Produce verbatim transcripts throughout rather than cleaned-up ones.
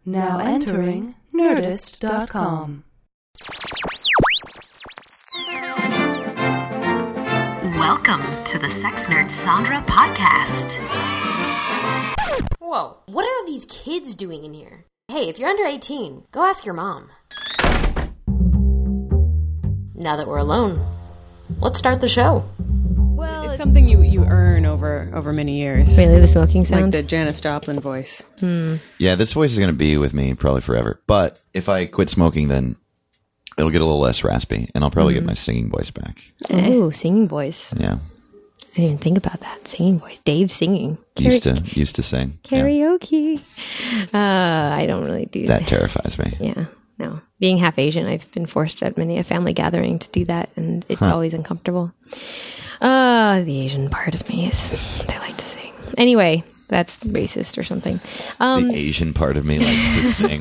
Now entering Nerdist dot com. Welcome to the Sex Nerd Sandra podcast. Whoa, what are these kids doing in here? Hey, if you're under eighteen, go ask your mom. Now that we're alone, let's start the show. Well, it's something you, you earn over over many years. Really, the smoking sound? Like the Janis Joplin voice. Hmm. Yeah, this voice is going to be with me probably forever. But if I quit smoking, then it'll get a little less raspy, and I'll probably mm. get my singing voice back. Oh, singing voice. Yeah. I didn't even think about that. Singing voice. Dave singing. Used to used to sing. Karaoke. Yeah. Uh, I don't really do that. That terrifies me. Yeah. No. Being half Asian, I've been forced at many a family gathering to do that, and it's huh. always uncomfortable. Uh, the Asian part of me is, they like to sing. Anyway, that's racist or something. Um, the Asian part of me likes to sing.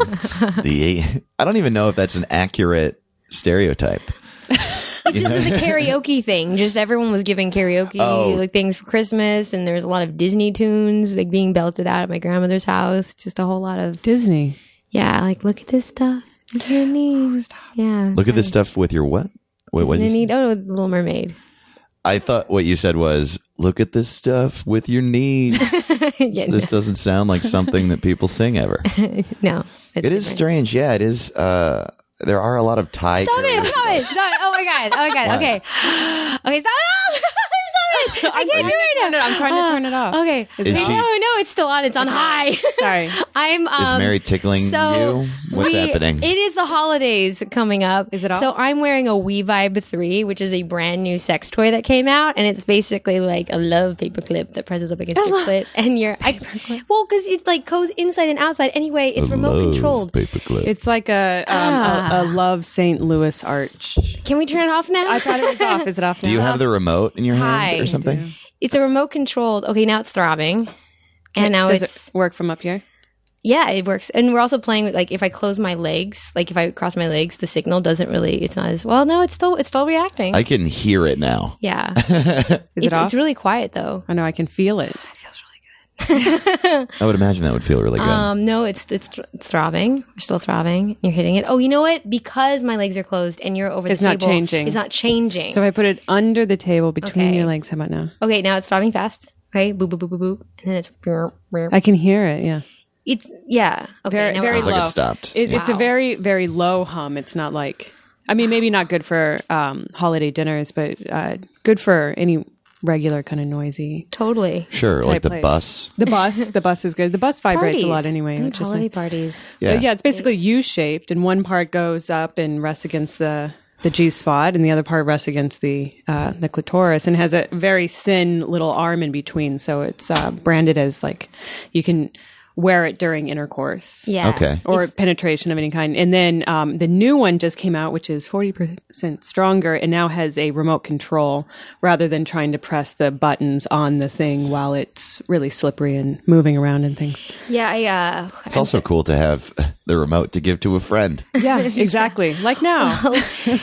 The a- I don't even know if that's an accurate stereotype. It's just the karaoke thing. Just everyone was giving karaoke oh. like things for Christmas, and there's a lot of Disney tunes like being belted out at my grandmother's house. Just a whole lot of Disney. Yeah, like look at this stuff. With your knees. Yeah. Look at this stuff with your what? Wait, what? Need? Oh, Little Mermaid. I thought what you said was, look at this stuff with your knees. yeah, this no. doesn't sound like something that people sing ever. No. It different. is strange. Yeah, it is. Uh, there are a lot of Thai. Stop it. Stop it. Stop it. Oh my God. Oh my God. Okay. Okay. Stop it. Stop it. I can't do it right now. I'm trying to turn it off. Okay. Is she, no, no, it's still on. It's on high. Sorry. I'm. Um, is Mary tickling so you? What's we, happening? It is the holidays coming up. Is it all? So I'm wearing a WeVibe three, which is a brand new sex toy that came out, and it's basically like a love paperclip that presses up against your clit, and you're. I, well, because it like goes inside and outside. Anyway, it's a remote controlled. Paperclip. It's like a um, ah. a, a love Saint Louis arch. Can we turn it off now? I thought it was off. Is it off now? Do you have the remote in your Hi. hand or something? It's a remote controlled. Okay, now it's throbbing. And now Does it's... it work from up here? Yeah, it works. And we're also playing with, like, if I close my legs, like, if I cross my legs, the signal doesn't really... It's not as... Well, no, it's still it's still reacting. I can hear it now. Yeah. Is it it's, off? It's really quiet, though. I know, I can feel it. It feels really good. I would imagine that would feel really good. Um, no, it's it's, it's throbbing. We're still throbbing. You're hitting it. Oh, you know what? Because my legs are closed and you're over the it's table... It's not changing. It's not changing. So if I put it under the table between okay. your legs, how about now? Okay, now it's throbbing fast. Right? Boop, boop, boop, boop, boop. And then it's... I can hear it, yeah. It's... Yeah. Okay, very, now very Sounds low. like it stopped. It, yeah. It's a very, very low hum. It's not like... I mean, maybe not good for um, holiday dinners, but uh, good for any regular kind of noisy... Totally. Sure, like the place. bus. The bus. The bus is good. The bus vibrates parties. a lot anyway. I Which is holiday nice. parties. Yeah. But yeah, it's basically U-shaped, and one part goes up and rests against the... the G spot, and the other part rests against the uh, the clitoris, and has a very thin little arm in between. So it's uh, branded as like you can wear it during intercourse, Yeah. Okay. or It's- penetration of any kind. And then um, the new one just came out, which is forty percent stronger, and now has a remote control rather than trying to press the buttons on the thing while it's really slippery and moving around and things. Yeah, I, uh... It's also cool to have the remote to give to a friend. Yeah, exactly. Like now.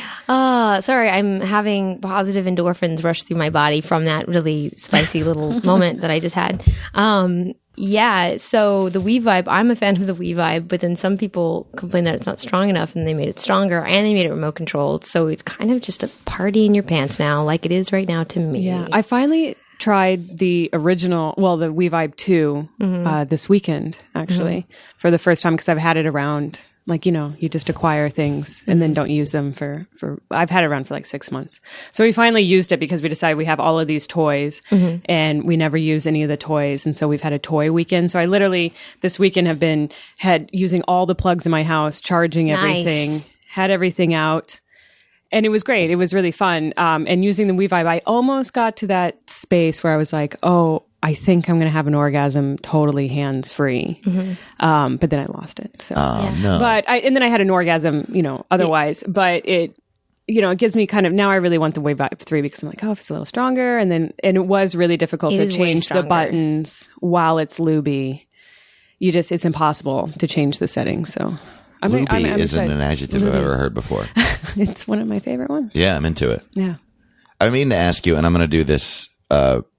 Uh, sorry, I'm having positive endorphins rush through my body from that really spicy little moment that I just had. Um, yeah, so the WeVibe, I'm a fan of the WeVibe, but then some people complain that it's not strong enough, and they made it stronger, and they made it remote controlled. So it's kind of just a party in your pants now, like it is right now to me. Yeah, I finally tried the original, well, the WeVibe two mm-hmm. uh, this weekend, actually, mm-hmm. for the first time, because I've had it around. Like, you know, you just acquire things and then don't use them for, for, I've had it around for like six months. So we finally used it because we decided we have all of these toys mm-hmm. and we never use any of the toys. And so we've had a toy weekend. So I literally this weekend have been, had using all the plugs in my house, charging Nice. everything, had everything out. And it was great. It was really fun. Um, and using the WeVibe, I almost got to that space where I was like, oh, I think I'm going to have an orgasm totally hands-free. Mm-hmm. Um, but then I lost it. So, Oh, Yeah. no. but I, and then I had an orgasm, you know, otherwise, yeah. but it, you know, it gives me kind of, now I really want the WeVibe three because I'm like, oh, if it's a little stronger. And then, and it was really difficult It to is way change the stronger. buttons while it's looby. You just, it's impossible to change the settings. So I'm, Looby I'm, I'm isn't excited. an adjective I've ever heard before. It's one of my favorite ones. Yeah, I'm into it. Yeah. I mean to ask you, and I'm going to do this uh,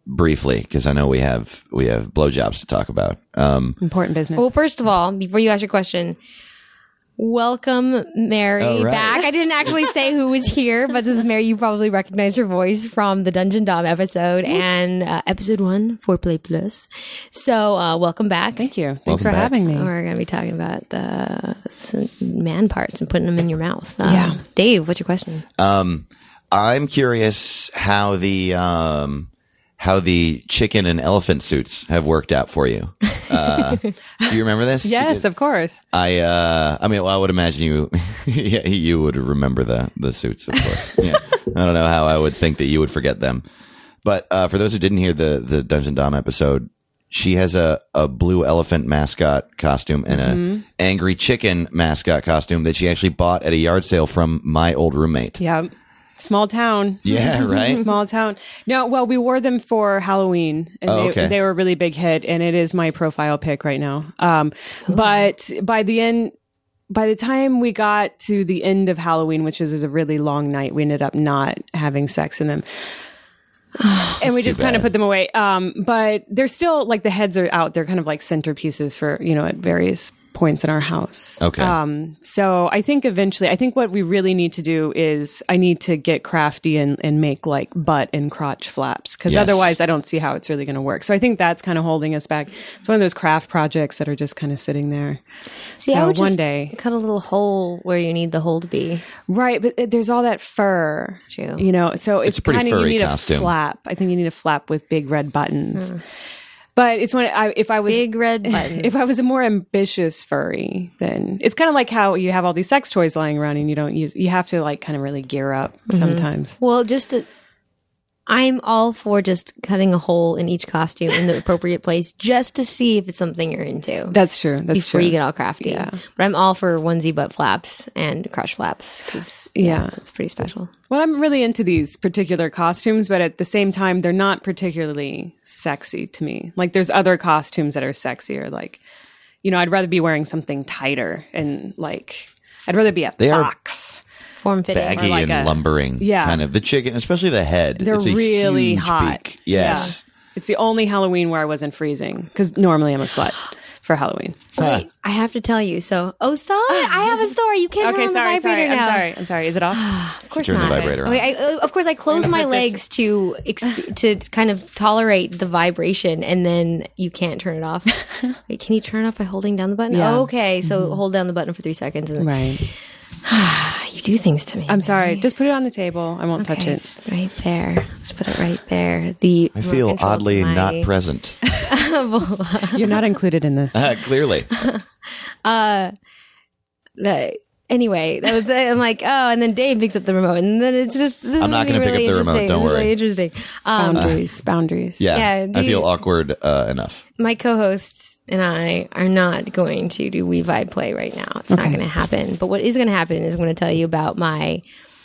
briefly because I know we have we have blowjobs to talk about. Um, Important business. Well, first of all, before you ask your question, welcome, Mary, Oh, right. back. I didn't actually say who was here, but this is Mary. You probably recognize her voice from the Dungeon Dom episode and uh, episode one, Foreplay Plus. So, uh, welcome back. Thank you. Thanks Welcome for back. having me. We're going to be talking about uh, some man parts and putting them in your mouth. Um, Yeah. Dave, what's your question? um, I'm curious how the um, how the chicken and elephant suits have worked out for you. Uh, do you remember this? Yes, Because of course. I uh, I mean, well, I would imagine you yeah, you would remember the the suits, of course. Yeah. I don't know how I would think that you would forget them. But uh, for those who didn't hear the the Dungeon Dom episode, she has a, a blue elephant mascot costume and Mm-hmm. a angry chicken mascot costume that she actually bought at a yard sale from my old roommate. Yeah. Small town. Yeah, right? Small town. No, well, we wore them for Halloween, and Oh, they, okay. they were a really big hit, and it is my profile pic right now. Um, but by the end, by the time we got to the end of Halloween, which was a really long night, we ended up not having sex in them. And we too just kind of bad. put them away. Um, but they're still like the heads are out. They're kind of like centerpieces for, you know, at various points in our house. Okay. Um, so I think eventually, I think what we really need to do is I need to get crafty and, and make like butt and crotch flaps because Yes. otherwise I don't see how it's really going to work. So I think that's kind of holding us back. It's one of those craft projects that are just kind of sitting there. See, I so would one just day, cut a little hole where you need the hole to be. right? But it- there's all that fur. It's true. You know, so it's, a pretty kind of you furry need costume. a flap. I think you need a flap with big red buttons. But it's when I, if I was Big red buttons. if I was a more ambitious furry, then it's kind of like how you have all these sex toys lying around and you don't use. You have to like kind of really gear up sometimes. Well, just to, I'm all for just cutting a hole in each costume in the appropriate place just to see if it's something you're into That's true. That's before true. you get all crafty. Yeah. But I'm all for onesie butt flaps and crotch flaps because Yeah. yeah, it's pretty special. Well, I'm really into these particular costumes, but at the same time, they're not particularly sexy to me. Like, there's other costumes that are sexier. Like, you know, I'd rather be wearing something tighter and like, I'd rather be a They are fox. Form fitting. Baggy like and a- lumbering. Yeah. Kind of. The chicken, especially the head. They're it's a really huge hot. beak. Yes. Yeah. It's the only Halloween where I wasn't freezing because normally I'm a slut for Halloween. Wait, I have to tell you. So, oh, stop! I have a story. You can't turn Okay, on sorry, the vibrator sorry. now. I'm sorry. I'm sorry. Is it off? Of course Turn the not. vibrator on. Okay, I, uh, of course, I close my put this- legs to exp- to kind of tolerate the vibration, and then you can't turn it off. Wait, can you turn it off by holding down the button? Yeah. Oh, okay, so hold down the button for three seconds, and then Right. you do things to me. I'm sorry. Just put it on the table. I won't touch Okay, it. just right there. Just put it right there. The I feel oddly not present. You're not included in this. Uh, clearly. The, anyway, that was, I'm like, oh, and then Dave picks up the remote, and then it's just this I'm not going to gonna be pick really up the remote, interesting. don't This is worry. really interesting. Um, Boundaries. Boundaries. Yeah. Yeah, I the- feel awkward uh, enough. my co-host and I are not going to do We Vibe Play right now. It's not going to happen. But what is going to happen is I'm going to tell you about my.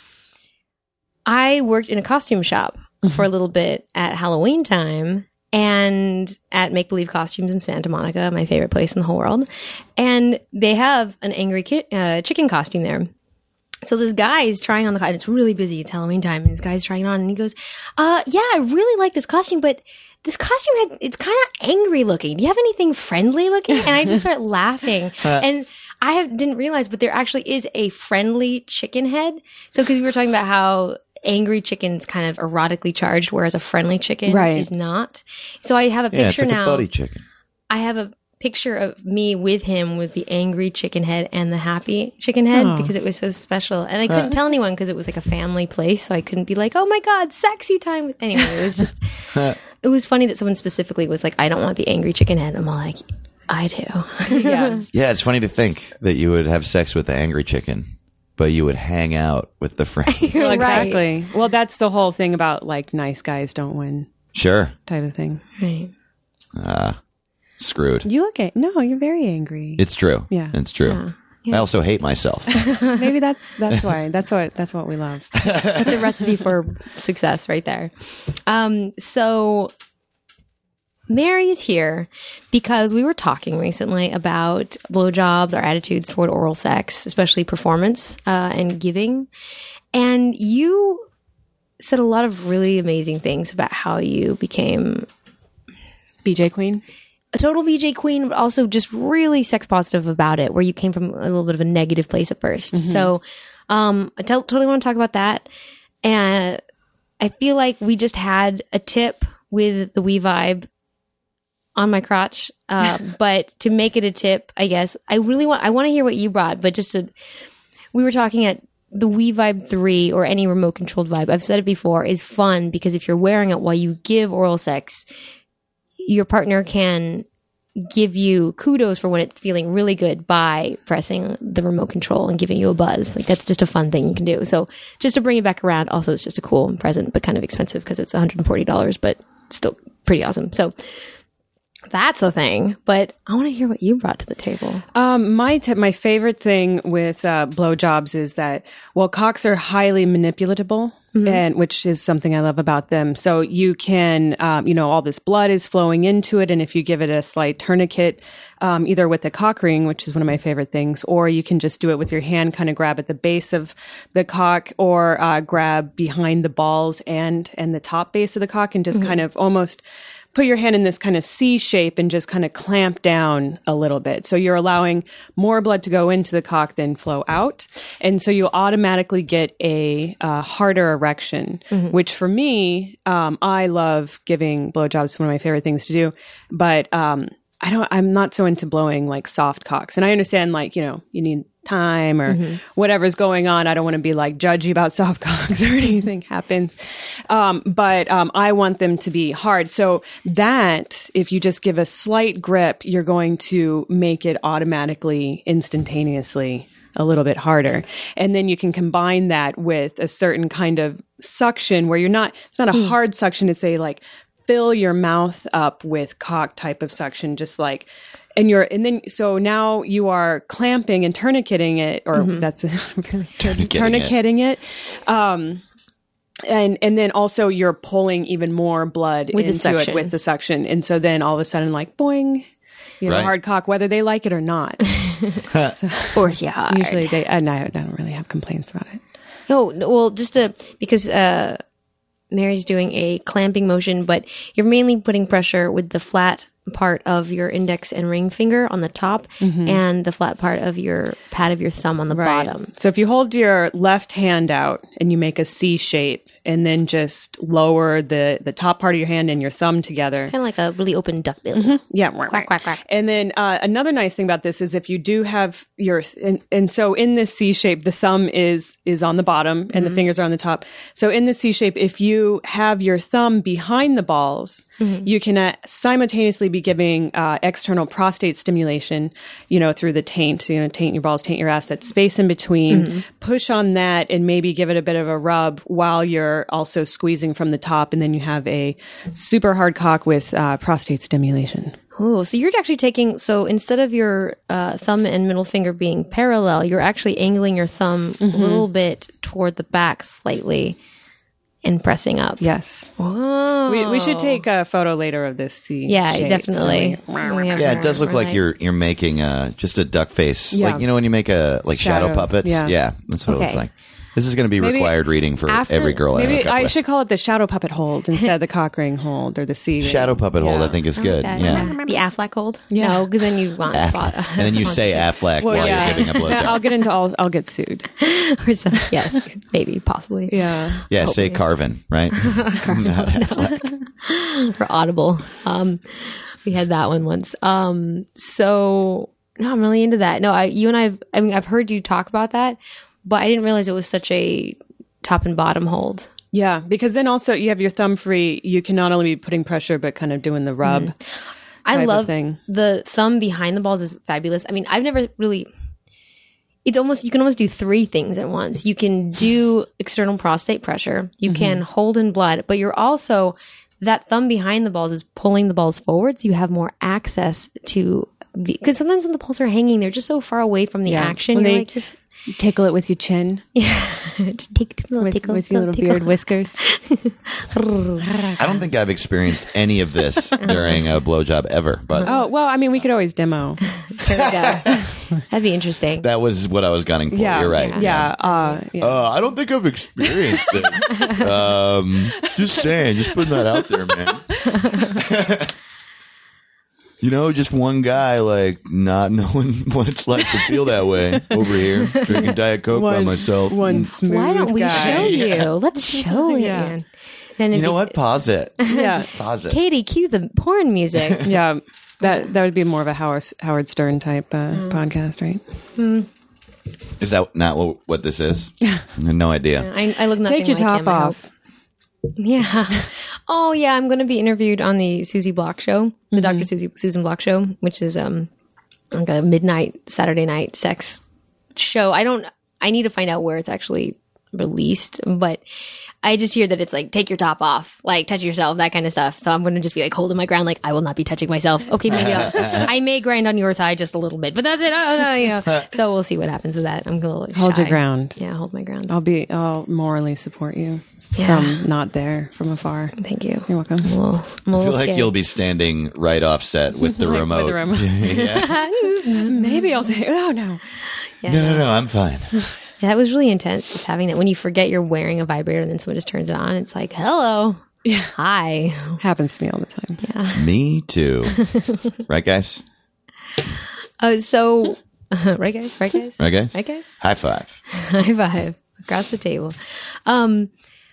I worked in a costume shop for a little bit at Halloween time and at Make Believe Costumes in Santa Monica, my favorite place in the whole world. And they have an angry ki- uh, chicken costume there. So this guy is trying on the costume. It's really busy. It's Halloween time, and this guy's trying it on, and he goes, "Uh, yeah, I really like this costume, but this costume had, it's kind of angry looking. Do you have anything friendly looking?" And I just start laughing, and I have, didn't realize, but there actually is a friendly chicken head. So because we were talking about how angry chicken's kind of erotically charged, whereas a friendly chicken Right. is not. So I have a Yeah, it's picture like now. a buddy chicken. I have a picture of me with him with the angry chicken head and the happy chicken head Oh. because it was so special. And I couldn't tell anyone because it was like a family place. So I couldn't be like, oh my God, sexy time. Anyway, it was just, it was funny that someone specifically was like, I don't want the angry chicken head. I'm all like, I do. Yeah. Yeah, it's funny to think that you would have sex with the angry chicken, but you would hang out with the friend. Well, Right. exactly. Well, that's the whole thing about like nice guys don't win Sure. type of thing. Right. Ah, screwed. You look at no, you're very angry. It's true. Yeah. It's true. I also hate myself. Maybe that's that's why. That's what that's what we love. That's a recipe for success right there. Um, so Mary is here because we were talking recently about blowjobs, our attitudes toward oral sex, especially performance uh, and giving. And you said a lot of really amazing things about how you became B J Queen. a total V J queen, but also just really sex positive about it, where you came from a little bit of a negative place at first. Mm-hmm. So um, I t- totally want to talk about that. And I feel like we just had a tip with the We Vibe on my crotch. Uh, but to make it a tip, I guess, I really want, I want to hear what you brought, but just to, we were talking at the We Vibe three or any remote controlled vibe, I've said it before, is fun because if you're wearing it while you give oral sex, your partner can give you kudos for when it's feeling really good by pressing the remote control and giving you a buzz. Like that's just a fun thing you can do. So just to bring it back around, also it's just a cool present, but kind of expensive because it's one hundred forty dollars, but still pretty awesome. So that's a thing, but I want to hear what you brought to the table. Um, my tip, my favorite thing with uh, blowjobs is that, well, cocks are highly manipulatable, mm-hmm. and which is something I love about them. So you can, um, you know, all this blood is flowing into it, and if you give it a slight tourniquet, um, either with the cock ring, which is one of my favorite things, or you can just do it with your hand, kind of grab at the base of the cock, or uh, grab behind the balls and and the top base of the cock, and just mm-hmm. kind of almost put your hand in this kind of C shape and just kind of clamp down a little bit. So you're allowing more blood to go into the cock than flow out. And so you automatically get a uh, harder erection, mm-hmm. which for me, um, I love giving blowjobs. It's one of my favorite things to do. But um, I don't, I'm not so into blowing like soft cocks. And I understand like, you know, you need time or mm-hmm. whatever's going on. I don't want to be like judgy about soft cocks or anything happens. Um, but um, I want them to be hard. So that if you just give a slight grip, you're going to make it automatically, instantaneously a little bit harder. And then you can combine that with a certain kind of suction where you're not, it's not a mm. hard suction to say like, fill your mouth up with cock type of suction, just like, and you're, and then, so now you are clamping and tourniqueting it, or mm-hmm. that's a really tourniqueting, tourniqueting it. it. Um, and, and then also you're pulling even more blood with into it with the suction. And so then all of a sudden, like, boing, you know, right. hard cock, whether they like it or not. So, of course, yeah. Hard. Usually they, and I, I don't really have complaints about it. No, no well, just to, because, uh, Mary's doing a clamping motion, but you're mainly putting pressure with the flat part of your index and ring finger on the top mm-hmm. and the flat part of your pad of your thumb on the right. bottom. So if you hold your left hand out and you make a C shape and then just lower the, the top part of your hand and your thumb together. Kind of like a really open duckbill. Mm-hmm. Yeah. Quack, quack, quack. And then uh, another nice thing about this is if you do have your, and, and so in this C shape, the thumb is is on the bottom and mm-hmm. the fingers are on the top. So in the C shape, if you have your thumb behind the balls, mm-hmm. you can uh, simultaneously be giving uh, external prostate stimulation, you know, through the taint, you know, taint your balls, taint your ass, that space in between, mm-hmm. push on that and maybe give it a bit of a rub while you're also squeezing from the top. And then you have a super hard cock with uh, prostate stimulation. Oh, so you're actually taking, so instead of your uh, thumb and middle finger being parallel, you're actually angling your thumb mm-hmm. a little bit toward the back slightly and pressing up. Yes. Whoa. We, we should take a photo later of this C Yeah, shape, definitely. So yeah, it does look like you're you're making uh, just a duck face. Yeah. Like, you know, when you make a like shadow Shadows, puppets? yeah. Yeah, that's what Okay. it looks like. This is going to be Maybe required reading for after- every girl I hook Maybe up I with. should call it the shadow puppet hold instead of the cock ring hold or the C. ring. Shadow puppet hold, Yeah. I think, is good. That, yeah. The Affleck hold? Yeah. No, because then you want Aff- spot. and then you say Affleck Well, while yeah. you're giving a blowjob. I'll get into all. I'll get sued. or some, yes, maybe, possibly. Yeah. yeah, say Carvin, right? Not Affleck. For Audible. Um, we had that one once. Um, so no, I'm really into that. No, I, you and I, I mean, I've heard you talk about that, but I didn't realize it was such a top and bottom hold. Yeah, because then also you have your thumb free. You can not only be putting pressure, but kind of doing the rub. Mm. I type of love thing. the thumb behind the balls is fabulous. I mean, I've never really. It's almost you can almost do three things at once. You can do external prostate pressure. You mm-hmm. can hold in blood, but you're also that thumb behind the balls is pulling the balls forward, so you have more access to. Because sometimes when the balls are hanging, they're just so far away from the Yeah. action. When You're they, like, you're, s- Tickle it with your chin. Just take a little With, tickle, with your little tickle. beard whiskers. I don't think I've experienced any of this during a blowjob ever, but Oh, well, I mean, we could always demo. There we go. That'd be interesting. that was what I was gunning for. Yeah. You're right. Yeah. Uh, yeah. Uh, I don't think I've experienced this. um, just saying, just putting that out there, man. You know, just one guy, like, not knowing what it's like to feel that way over here, drinking Diet Coke by myself. One smooth Why don't we guy. show you? Let's show it. Yeah. Man. Then You if know you- what? Pause it. Yeah. Just pause it. Katie, cue the porn music. Yeah. That that would be more of a Howard, Howard Stern type uh, podcast, right? Is that not what, what this is? I had no idea. I, I look nothing Take your like top him, I hope. off. Yeah. Oh, yeah. I'm going to be interviewed on the Susie Block show, the Doctor Susie Susan Block show, which is um like a midnight Saturday night sex show. I don't. I need to find out where it's actually released, but I just hear that it's like take your top off, like touch yourself, that kind of stuff. So I'm going to just be like holding my ground, like I will not be touching myself. Okay, maybe I'll, I may grind on your thigh just a little bit, but that's it. Oh no, you know. So we'll see what happens with that. I'm going to Hold your ground. Yeah, hold my ground. I'll be. I'll morally support you Yeah. from not there, from afar. Thank you. You're welcome. I'm a little, I'm a I little feel like scared. you'll be standing right offset with the Like, with remote. the remote. yeah. Maybe I'll take. Oh no. Yeah, No, no, no, I'm fine. Yeah, that was really intense. Just having that when you forget you're wearing a vibrator and then someone just turns it on. It's like, hello, Yeah. hi. Happens to me all the time. Yeah. Me too. Right, guys? Uh, so, right, guys? Right, guys? Right, guys? Right, guys? High five. High five across the table. Um,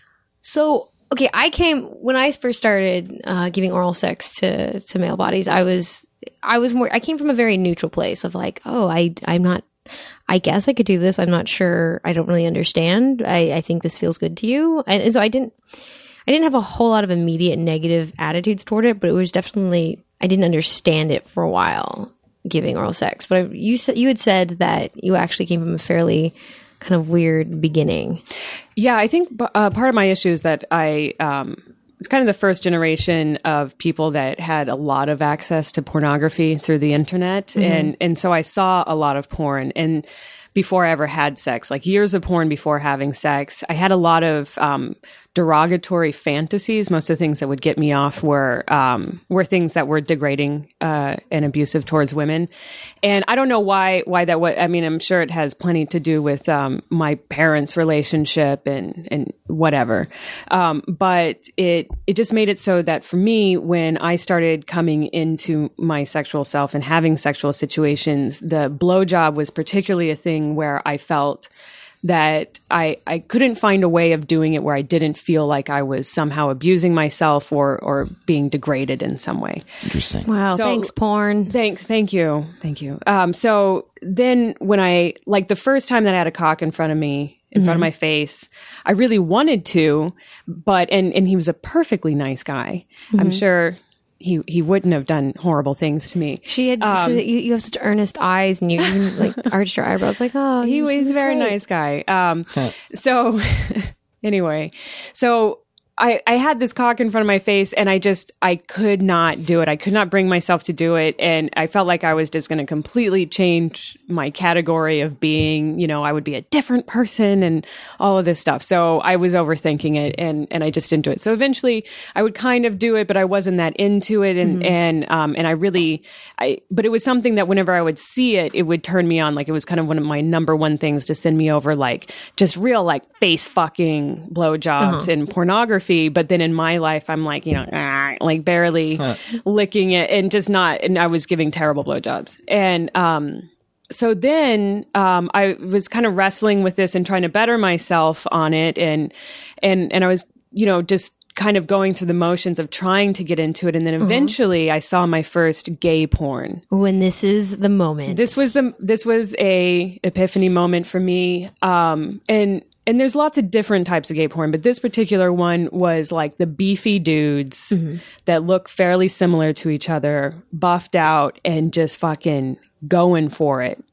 so okay, I came when I first started uh, giving oral sex to to male bodies. I was I was more. I came from a very neutral place of like, oh, I I'm not. I guess I could do this. I'm not sure. I don't really understand. I, I think this feels good to you, and, and so I didn't. I didn't have a whole lot of immediate negative attitudes toward it, but it was definitely I didn't understand it for a while giving oral sex. But I, you said you had said that you actually came from a fairly kind of weird beginning. Yeah, I think uh, part of my issue is that I, um, it's kind of the first generation of people that had a lot of access to pornography through the internet. Mm-hmm. And, and so I saw a lot of porn. And before I ever had sex, like years of porn before having sex, I had a lot of um, derogatory fantasies. Most of the things that would get me off were um, were things that were degrading uh, and abusive towards women. And I don't know why why that was. I mean, I'm sure it has plenty to do with um, my parents' relationship and and whatever. Um, but it it just made it so that for me, when I started coming into my sexual self and having sexual situations, the blowjob was particularly a thing where I felt that I, I couldn't find a way of doing it where I didn't feel like I was somehow abusing myself or, or being degraded in some way. Interesting. Wow, So- thanks, porn. Thanks. Thank you. Thank you. Um, so then when I, like the first time that I had a cock in front of me, in front of my face, I really wanted to, but, and, and he was a perfectly nice guy. I'm sure he, he wouldn't have done horrible things to me. She had so you, you have such earnest eyes, and you even like arched your eyebrows, like oh, He was a very great. nice guy. Um, so anyway, so I, I had this cock in front of my face and I just, I could not do it. I could not bring myself to do it. And I felt like I was just going to completely change my category of being, you know, I would be a different person and all of this stuff. So I was overthinking it and, and I just didn't do it. So eventually I would kind of do it, but I wasn't that into it. And, Mm-hmm. and, um, and I really, I, but it was something that whenever I would see it, it would turn me on. Like it was kind of one of my number one things to send me over, like just real, like face fucking blowjobs Uh-huh. and pornography. But then in my life, I'm like, you know, ah, like barely licking it and just not, and I was giving terrible blowjobs. And, um, so then, um, I was kind of wrestling with this and trying to better myself on it. And, and, and I was, you know, just kind of going through the motions of trying to get into it. And then eventually I saw my first gay porn. When this is the moment. This was the, this was a epiphany moment for me. Um, and, And there's lots of different types of gay porn, but this particular one was like the beefy dudes Mm-hmm. that look fairly similar to each other, buffed out and just fucking going for it.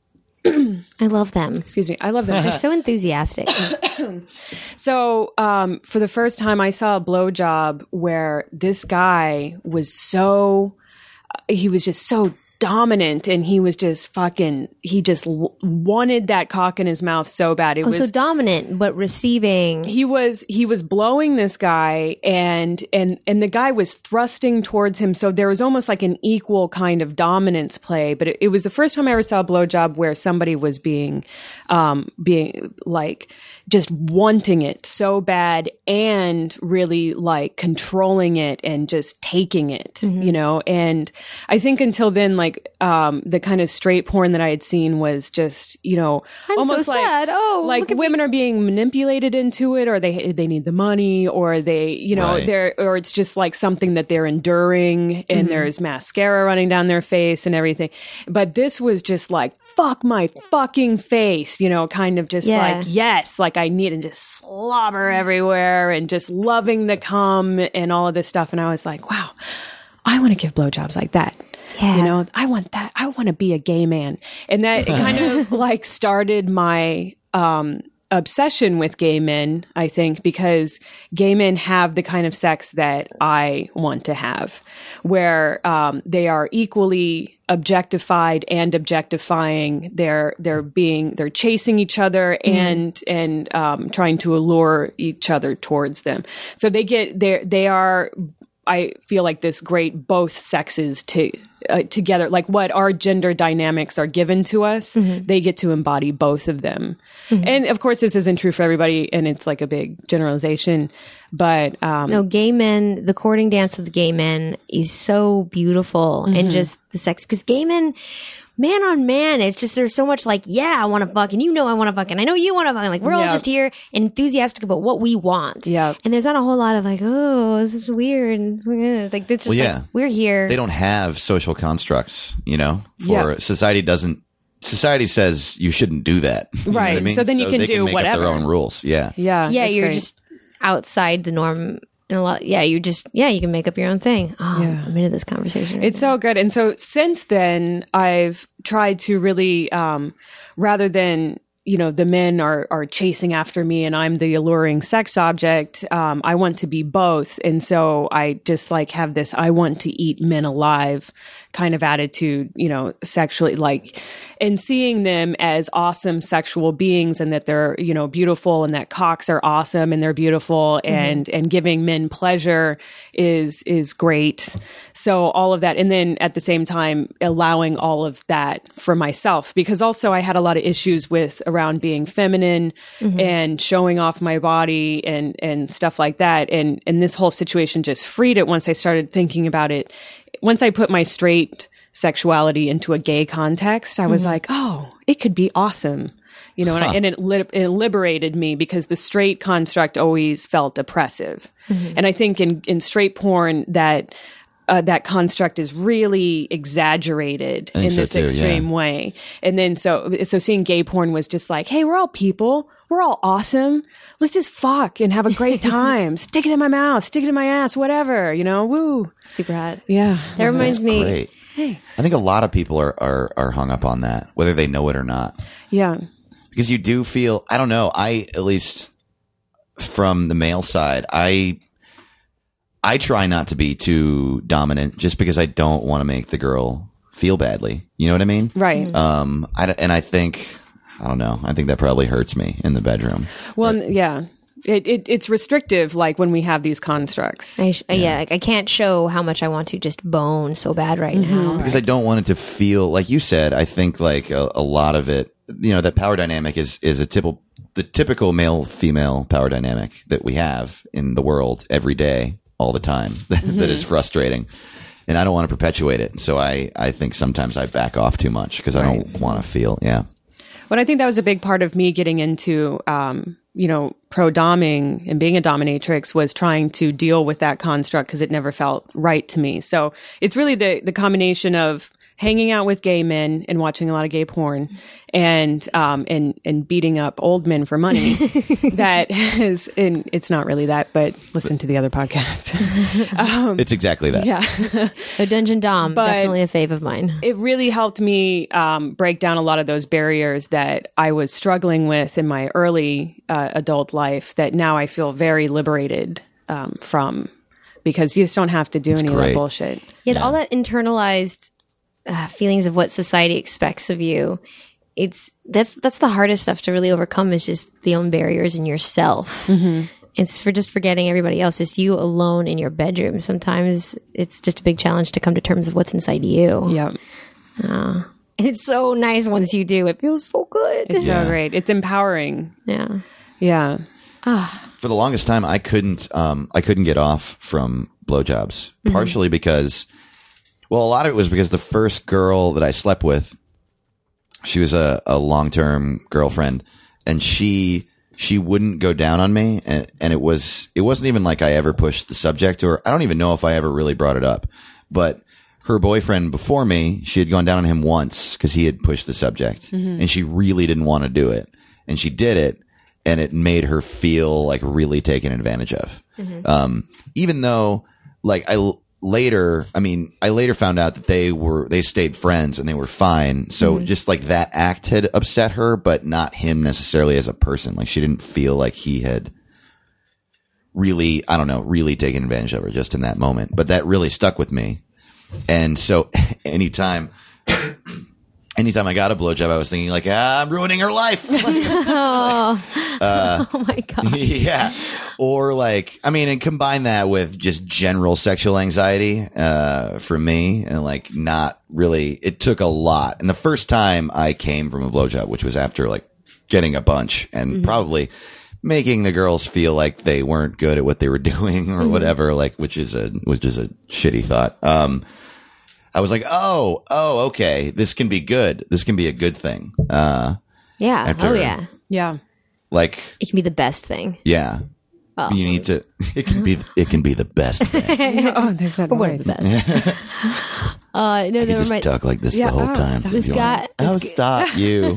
I love them. Excuse me. I love them. They're so enthusiastic. So, um, for the first time, I saw a blowjob where this guy was so, uh, he was just so dominant, and he was just fucking, he just l- wanted that cock in his mouth so bad. It Oh, was so dominant, but receiving. he was he was blowing this guy, and and and the guy was thrusting towards him, so there was almost like an equal kind of dominance play. But it, it was the first time I ever saw a blowjob where somebody was being um being like just wanting it so bad and really like controlling it and just taking it, mm-hmm. you know. And I think until then, like um the kind of straight porn that I had seen was just, you know, I'm almost so like sad. Oh, like look at women are being manipulated into it, or they they need the money, or they, you know, Right. they're, or it's just like something that they're enduring, and Mm-hmm. there's mascara running down their face and everything. But this was just like, fuck my fucking face, you know, kind of just Yeah. like, yes, like I need, and just slobber everywhere, and just loving the cum and all of this stuff. And I was like, wow, I want to give blowjobs like that. Yeah. You know, I want that. I want to be a gay man. And that kind of like started my um, obsession with gay men, I think, because gay men have the kind of sex that I want to have, where um, they are equally objectified and objectifying. They're they're being they're chasing each other and and um, trying to allure each other towards them. So they get they they are. I feel like this great both sexes to uh, together, like what our gender dynamics are given to us, Mm-hmm. they get to embody both of them. And of course, this isn't true for everybody, and it's like a big generalization. But um, No, gay men, the courting dance of the gay men is so beautiful, Mm-hmm. and just the sex, because gay men, man on man, it's just, there's so much like, yeah, I want to fuck, and you know I want to fuck, and I know you want to fuck, and like, we're all Yeah. just here enthusiastic about what we want. Yeah. And there's not a whole lot of like, oh, this is weird. And uh, like, it's just Well, yeah. like, we're here. They don't have social constructs, you know, for Yeah. society doesn't, society says you shouldn't do that. You know Right. what I mean? So then you can they do make up whatever. their own rules. Yeah. yeah, yeah, it's you're great. just outside the norm. And a lot, yeah, you just, yeah, you can make up your own thing. Oh, Yeah. I'm into this conversation. It's so good. And so since then, I've tried to really, um, rather than, you know, the men are, are chasing after me and I'm the alluring sex object, um, I want to be both. And so I just like have this, I want to eat men alive kind of attitude, you know, sexually, like, and seeing them as awesome sexual beings, and that they're, you know, beautiful, and that cocks are awesome and they're beautiful, and, and giving men pleasure is, is great. So all of that. And then at the same time, allowing all of that for myself, because also I had a lot of issues with around being feminine and showing off my body and, and stuff like that. And, and this whole situation just freed it once I started thinking about it. Once I put my straight sexuality into a gay context, I was like, oh, it could be awesome. You know, and, I, and it, li- it liberated me, because the straight construct always felt oppressive. And I think in, in straight porn, that uh, that construct is really exaggerated I think in so this too, extreme yeah. way. And then so so seeing gay porn was just like, hey, we're all people. We're all awesome. Let's just fuck and have a great time. Stick it in my mouth. Stick it in my ass. Whatever. You know, woo. super hot. Yeah. That reminds me. Great. I think a lot of people are, are, are hung up on that, whether they know it or not. Yeah. Because you do feel, I don't know, I, at least from the male side, I, I try not to be too dominant, just because I don't want to make the girl feel badly. You know what I mean? Right. Um, I, don't- and I think, I don't know, I think that probably hurts me in the bedroom. Well, yeah. It, it it's restrictive, like when we have these constructs. I sh- yeah, like, I can't show how much I want to just bone so bad right now. Because I don't want it to feel, like you said, I think like a, a lot of it, you know, that power dynamic is, is a typical, the typical male female power dynamic that we have in the world every day, all the time, that, that is frustrating. And I don't want to perpetuate it. So I, I think sometimes I back off too much, because I don't want to feel, yeah. But I think that was a big part of me getting into, um, you know, pro-doming and being a dominatrix, was trying to deal with that construct, because it never felt right to me. So it's really the the combination of hanging out with gay men and watching a lot of gay porn, and um and and beating up old men for money. That is, and it's not really that, but listen to the other podcast. It's exactly that. Yeah. So Dungeon Dom, But- definitely a fave of mine. It really helped me um, break down a lot of those barriers that I was struggling with in my early uh, adult life, that now I feel very liberated um, from, because you just don't have to do any of that great. bullshit. Yeah, all that internalized uh, feelings of what society expects of you, it's that's that's the hardest stuff to really overcome, is just the own barriers in yourself. Mm-hmm. It's for just forgetting everybody else, just you alone in your bedroom. Sometimes it's just a big challenge to come to terms with what's inside you. Yeah. Uh, and it's so nice once you do. It feels so good. It's Yeah. so great. It's empowering. Yeah. Yeah. For the longest time, I couldn't. Um, I couldn't get off from blowjobs. Partially because, well, a lot of it was because the first girl that I slept with, she was a, a long term girlfriend, and she she wouldn't go down on me, and and it was it wasn't even like I ever pushed the subject, or I don't even know if I ever really brought it up, but her boyfriend before me, she had gone down on him once because he had pushed the subject, and she really didn't want to do it, and she did it. And it made her feel like really taken advantage of. Um, even though, like, I l- later, I mean, I later found out that they were, they stayed friends and they were fine. So just like that act had upset her, but not him necessarily as a person. Like, she didn't feel like he had really, I don't know, really taken advantage of her just in that moment. But that really stuck with me. And so anytime. Anytime I got a blowjob, I was thinking like, ah, I'm ruining her life. Oh, uh, oh my God. Yeah. Or like, I mean, and combine that with just general sexual anxiety, uh, for me, and like not really, it took a lot. And the first time I came from a blowjob, which was after like getting a bunch and mm-hmm. probably making the girls feel like they weren't good at what they were doing or mm-hmm. whatever, like, which is a, which is a shitty thought. Um, I was like, oh, oh, okay, this can be good. This can be a good thing. Uh, yeah. after, oh, yeah. Yeah. Like, it can be the best thing. Yeah. Oh. You need to, it can be, it can be the best thing. Oh, there's that One word. of the best. uh, no, You there just my, talk like this Yeah, the whole oh, time. stop. This You guy- want- Oh, this g- stop you.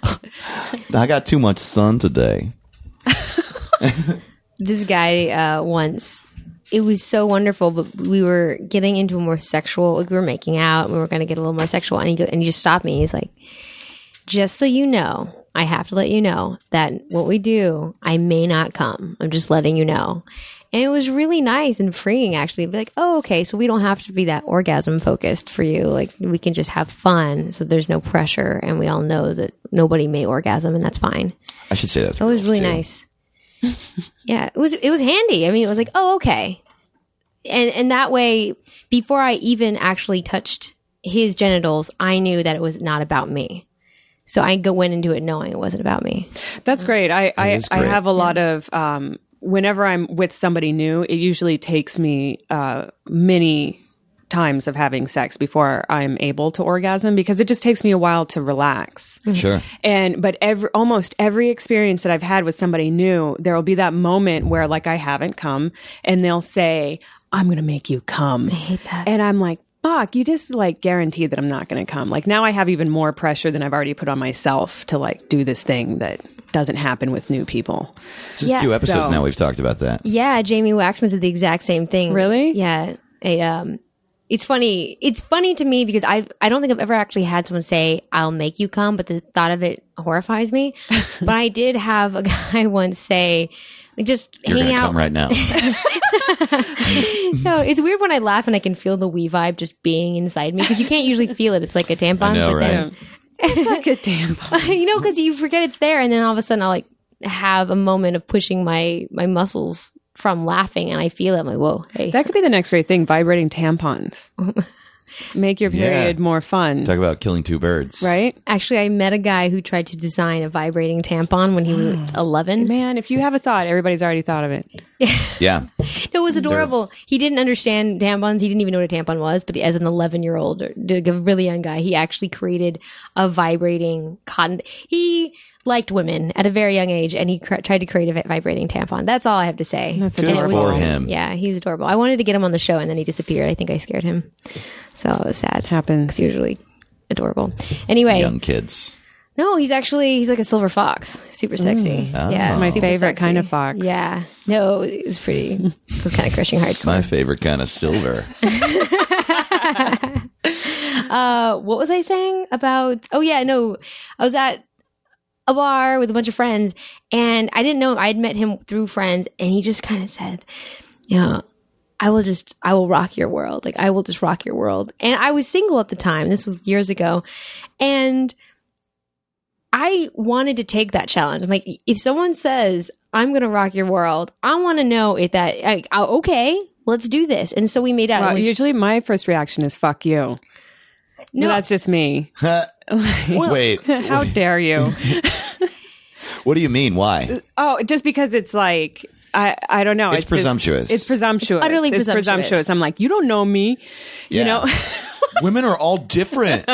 I got too much sun today. this guy uh, once, it was so wonderful, but we were getting into a more sexual, like we were making out, and we were going to get a little more sexual, and he, go, and he just stopped me. He's like, just so you know, I have to let you know that what we do, I may not come. I'm just letting you know. And it was really nice and freeing, actually. Be like, oh, okay, so we don't have to be that orgasm focused for you. Like, we can just have fun, so there's no pressure, and we all know that nobody may orgasm, and that's fine. I should say that. It was really nice. Yeah, it was it was handy. I mean, it was like, oh, okay. And and that way, before I even actually touched his genitals, I knew that it was not about me. So I go went into it knowing it wasn't about me. That's great. I, I, is I great. have a lot of, um, whenever I'm with somebody new, it usually takes me uh, many times of having sex before I'm able to orgasm, because it just takes me a while to relax. Sure. And but every almost every experience that I've had with somebody new, there will be that moment where like I haven't come, and they'll say, "I'm going to make you come." I hate that. And I'm like, "Fuck, you just like guaranteed that I'm not going to come." Like now I have even more pressure than I've already put on myself to like do this thing that doesn't happen with new people. Just Yeah, two episodes so- now we've talked about that. Yeah, Jamie Waxman did the exact same thing. Really? Yeah. It, um, it's funny. It's funny to me because I I don't think I've ever actually had someone say, "I'll make you come," but the thought of it horrifies me. But I did have a guy once say, like, just You're hang gonna out. come right now. No, it's weird when I laugh and I can feel the wee vibe just being inside me because you can't usually feel it. It's like a tampon. I know, but then, right? It's like a tampon. you know, because you forget it's there, and then all of a sudden I'll like have a moment of pushing my my muscles from laughing, and I feel it. I'm like, whoa, hey. That could be the next great thing: vibrating tampons. Make your Yeah. period more fun, Talk about killing two birds. right? Actually, I met a guy who tried to design a vibrating tampon when he was eleven. Man, if you have a thought, everybody's already thought of it. Yeah. No, it was adorable. He didn't understand tampons. He didn't even know what a tampon was. But as an eleven-year-old, or like a really young guy, he actually created a vibrating cotton. He liked women at a very young age, and he cr- tried to create a vi- vibrating tampon. That's all I have to say. That's And it Good was- for him. Yeah, he was adorable. I wanted to get him on the show, and then he disappeared. I think I scared him. So it was sad. Happens. It's usually adorable. Anyway, Young kids. no, he's actually he's like a silver fox, super sexy. Oh. Yeah, My super favorite kind of sexy. fox. Yeah, no, it was pretty. It was kind of crushing hardcore. My favorite kind of silver. Uh, what was I saying about? Oh yeah, no, I was at a bar with a bunch of friends, and I didn't know I had met him through friends, and he just kind of said, "Yeah, I will just, I will rock your world. Like, I will just rock your world. And I was single at the time. This was years ago. And I wanted to take that challenge. I'm like, if someone says, I'm going to rock your world, I want to know if that, like, oh, okay, let's do this. And so we made out. Well, It was- usually my first reaction is fuck you. No. No, that's just me. Wait, How dare you? what do you mean? Why? Oh, just because it's like I I don't know. It's just- presumptuous. it's presumptuous. Utterly it's presumptuous. I'm like, you don't know me. Yeah. You know. Women are all different.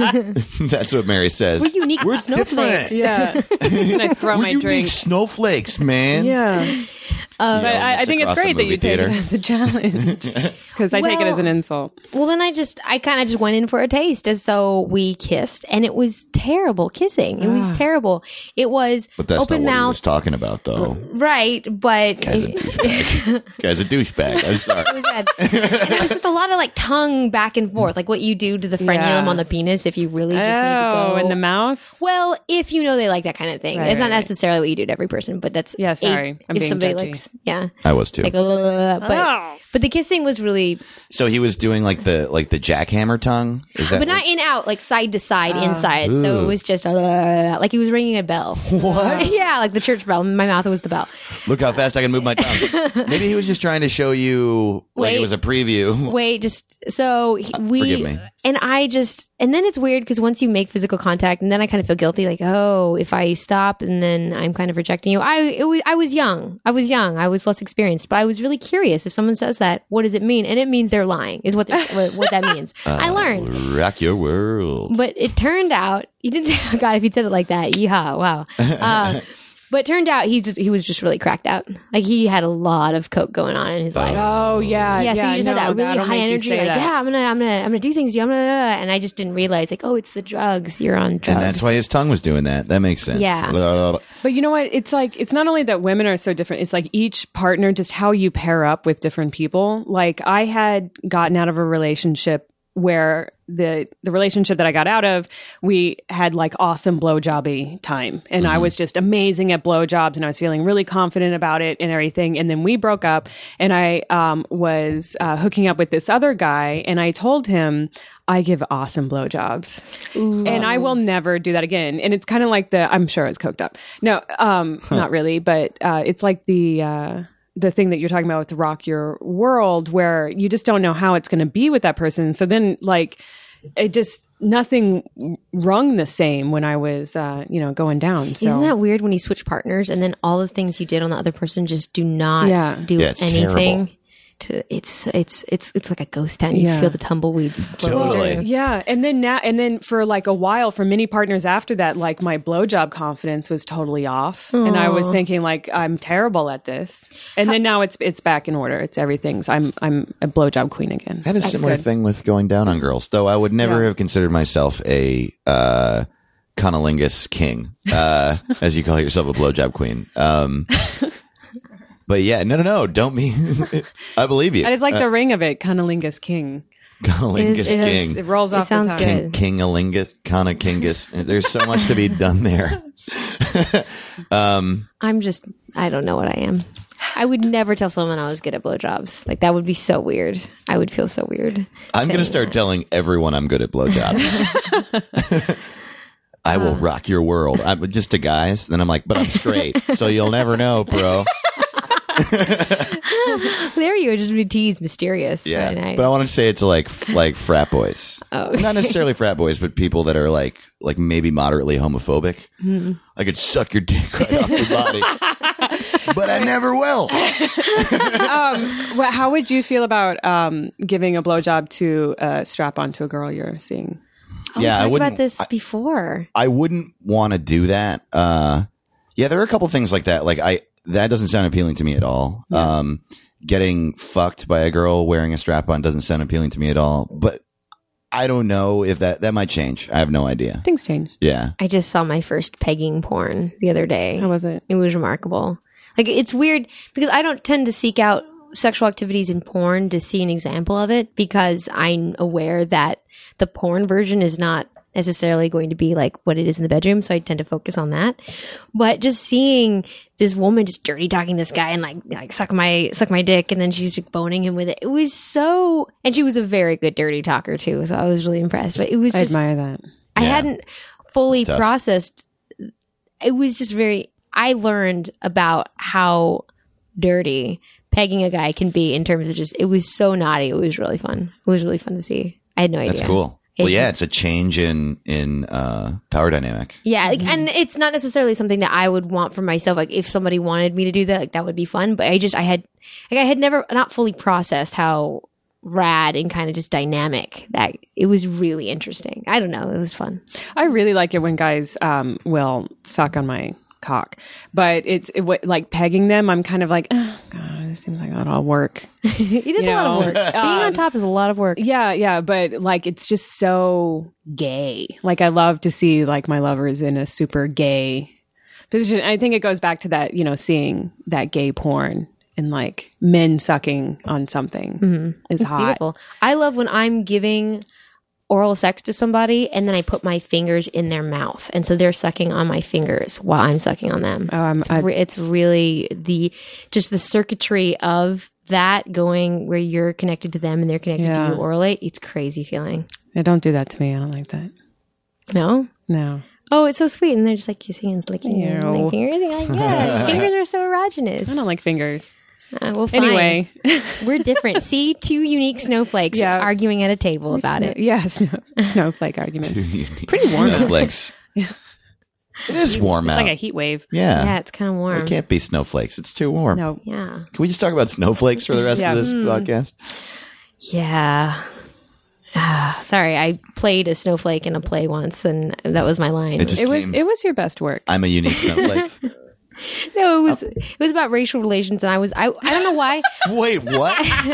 That's what Mary says. We're unique We're snowflakes. different. Yeah. And I throw We're my unique drink. snowflakes, man. Yeah. Uh, But I, I think it's great that you take it as a challenge because I take it Well- as an insult. Well, then I just, I kind of just went in for a taste. And so we kissed, and it was terrible kissing. It was terrible. It was But that's open not what he was mouth. talking about, though. Right. But Guy's a douchebag. Guy's a douchebag. I'm sorry. it was bad. And it was just a lot of like tongue back and forth, like what you do to the frenulum Yeah. on the penis if you really just need to Oh, go. in the mouth. Well, if you know they like that kind of thing. Right, it's not right, right. necessarily what you do to every person, but that's Yeah, a- sorry. I'm if being somebody judgy. likes, yeah. I was too. Like, uh, but Oh. but the kissing was really, So he was doing like the like the jackhammer tongue. Is that but not what- in out, like side to side, inside. So Ooh. it was just uh, like he was ringing a bell. What? Yeah, like the church bell. In my mouth was the bell. Look how fast I can move my tongue. Maybe he was just trying to show you like it Wait. was a preview. Wait, just so he- we forgive me. and I just and then it's weird because once you make physical contact, and then I kind of feel guilty, like, oh, if I stop and then I'm kind of rejecting you. I it was I was young. I was young. I was less experienced, but I was really curious. If someone says that, what does it mean? And it means they're lying. Is what they're, what, what that means. I learned. Rock your world. But it turned out you didn't say, oh God, if you said it like that, yeehaw, wow. Uh, but it turned out he just, he was just really cracked out. Like he had a lot of coke going on in his life. Oh yeah, Yeah, so you just no, had that really that'll high make you energy, say like, that. yeah, I'm gonna, I'm gonna, I'm gonna do things. I'm gonna, and I just didn't realize, like, oh, it's the drugs. You're on drugs. And that's why his tongue was doing that. That makes sense. Yeah. Uh, But you know what? It's like, it's not only that women are so different, it's like each partner, just how you pair up with different people. Like I had gotten out of a relationship where the the relationship that I got out of, we had like awesome blowjobby time. And I was just amazing at blowjobs and I was feeling really confident about it and everything. And then we broke up and I um, was uh, hooking up with this other guy and I told him, I give awesome blowjobs. And I will never do that again. And it's kind of like the, I'm sure it's coked up. No, um, not really, but uh, it's like the, uh, the thing that you're talking about with Rock Your World, where you just don't know how it's going to be with that person. So then, like, it just nothing rung the same when I was, uh, you know, going down. So. Isn't that weird when you switch partners and then all the things you did on the other person just do not Yeah. do Yeah, it's anything? terrible. To it's it's it's it's like a ghost town. You Yeah. feel the tumbleweeds. blow Totally. through. Yeah, and then now, and then for like a while, for many partners after that, like my blowjob confidence was totally off, and I was thinking like I'm terrible at this. And then now it's it's back in order. It's everything's. I'm I'm a blowjob queen again. I had a That's similar good. thing with going down on girls, though I would never Yeah. have considered myself a uh, conolingus king, uh, as you call yourself, a blowjob queen. Um, but yeah, no, no, no, don't mean. I believe you. I just like the ring of it, Cunnilingus King. Conolingus It is- it is- king. It rolls It off sounds the tongue. good. King, Kingalingus, Conakingus. There's so much to be done there. um, I'm just I don't know what I am. I would never tell someone I was good at blowjobs. Like that would be so weird. I would feel so weird. I'm going to saying start that. telling everyone I'm good at blowjobs. I will rock your world. I'm just to guys. Then I'm like, but I'm straight, so you'll never know, bro. There you are, just be teased, mysterious. Yeah, Very nice. but I want to say it to like f- like frat boys. Oh. Not necessarily frat boys, but people that are like like maybe moderately homophobic. Mm-hmm. I could suck your dick right off your body, but I never will. Well, how would you feel about um, giving a blowjob to uh, strap onto a girl you're seeing? Oh, yeah, I we talked wouldn't- about this before. I wouldn't want to do that. Uh, yeah, there are a couple things like that. Like I, that doesn't sound appealing to me at all. Um, getting fucked by a girl wearing a strap on doesn't sound appealing to me at all. But I don't know if that that might change. I have no idea. Things change. Yeah, I just saw my first pegging porn the other day. How was it? It was remarkable. Like it's weird because I don't tend to seek out sexual activities in porn to see an example of it because I'm aware that the porn version is not necessarily going to be like what it is in the bedroom. So I tend to focus on that. But just seeing this woman just dirty talking this guy and like like suck my suck my dick, and then she's just boning him with it. It was so, and she was a very good dirty talker too. So I was really impressed. But it was I just, admire that. I Yeah. hadn't fully Tough. processed. It was just very, I learned about how dirty pegging a guy can be in terms of just, it was so naughty. It was really fun. It was really fun to see. I had no idea. That's cool. It- Well, yeah, it's a change in in uh, power dynamic. Yeah. Like, and it's not necessarily something that I would want for myself. Like if somebody wanted me to do that, like that would be fun. But I just, I had, like I had never, not fully processed how rad and kind of just dynamic that it was really interesting. I don't know. It was fun. I really like it when guys um, will suck on my cock, but it's it, what- like pegging them. I'm kind of like, oh, God, it seems like that'll all work. It is You a lot of know, work. Being on um, top is a lot of work. Yeah, yeah, but like it's just so gay. Like I love to see like my lovers in a super gay position. I think it goes back to that, you know, seeing that gay porn and like men sucking on something is It's hot. beautiful. I love when I'm giving oral sex to somebody and then I put my fingers in their mouth. And so they're sucking on my fingers while I'm sucking on them. Oh, I'm, It's, I, re- it's really the, just the circuitry of that going where you're connected to them and they're connected Yeah. to you orally. It's crazy feeling. yeah, don't do that to me. I don't like that. No? No. Oh, it's so sweet. And they're just like kissing and licking your Ew. like, fingers. And I'm like, yeah, fingers are so erogenous. I don't like fingers. Uh, well, fine. Anyway, We're different. See, two unique snowflakes Yeah. arguing at a table about it. Yeah, snow, snowflake arguments. Pretty warm. Snowflakes. It is warm It's out. like a heat wave. yeah. Yeah, it's kind of warm. It can't be snowflakes. It's too warm. No. Yeah. Can we just talk about snowflakes for the rest Yeah. of this podcast? Yeah. Ah, sorry, I played a snowflake in a play once, and that was my line. It just It was came. it was your best work. I'm a unique snowflake. no, it was it was about racial relations, and I was I I don't know why Wait, what?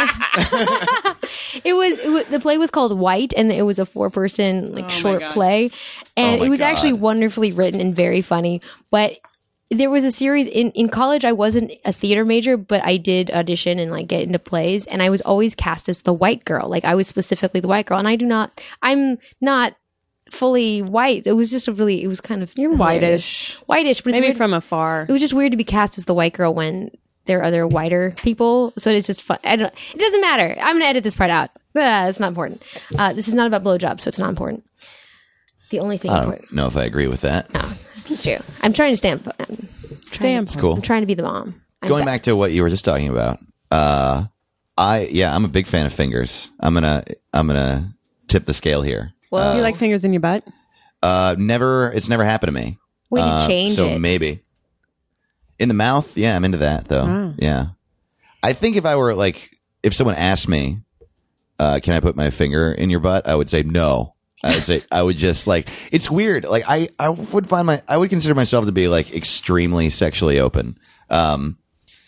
it was, it was the play was called White, and it was a four person like my short God. play, and Oh my it was actually God. wonderfully written and very funny, but. There was a series in, in college. I wasn't a theater major, but I did audition and like get into plays. And I was always cast as the white girl. Like I was specifically the white girl. And I do not, I'm not fully white. It was just a really, it was kind of You're hilarious. whitish. Whitish, but it's Maybe weird. from afar. It was just weird to be cast as the white girl when there are other whiter people. So it's just fun. I don't, it doesn't matter. I'm going to edit this part out. Ah, it's not important. Uh, this is not about blowjobs, so it's not important. The only thing I important. don't know if I agree with that. No, it's true. I'm trying to stamp. I'm Stamp. It's cool. I'm trying to be the mom. I'm Going ba- back to what you were just talking about, uh, I yeah, I'm a big fan of fingers. I'm gonna I'm gonna tip the scale here. Whoa. Do you like fingers in your butt? Uh, never, it's never happened to me. Way to Uh, change so it. maybe in the mouth. Yeah, I'm into that though. Oh. Yeah, I think if I were like, if someone asked me, uh, "Can I put my finger in your butt?" I would say no. I would say I would just like it's weird. Like I, I would find my I would consider myself to be like extremely sexually open. Um,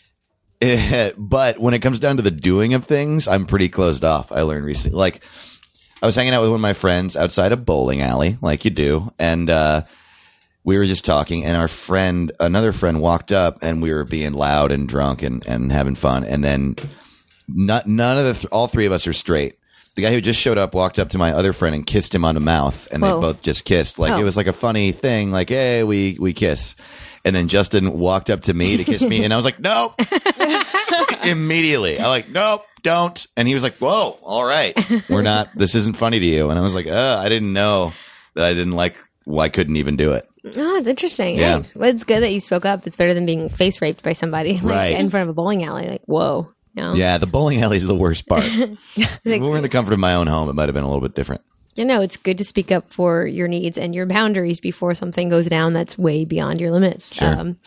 eh, but when it comes down to the doing of things, I'm pretty closed off. I learned recently. Like I was hanging out with one of my friends outside a bowling alley, like you do, and uh, we were just talking. And our friend, another friend, walked up, and we were being loud and drunk and, and having fun. And then not, none of the th- all three of us are straight. The guy who just showed up walked up to my other friend and kissed him on the mouth, and Whoa. they both just kissed. Like Oh. it was like a funny thing, like, hey, we we kiss. And then Justin walked up to me to kiss me, and I was like, nope. Immediately. I'm like, nope, don't. And he was like, whoa, all right. We're not, this isn't funny to you. And I was like, uh, I didn't know that I didn't like, well, I couldn't even do it. Oh, it's interesting. Yeah. Right. Well, it's good that you spoke up. It's better than being face raped by somebody like, Right. in front of a bowling alley. Like, whoa. You know? Yeah, the bowling alley is the worst part. Like, If we were in the comfort of my own home, it might have been a little bit different. you know, it's good to speak up for your needs and your boundaries before something goes down that's way beyond your limits. Sure. Um,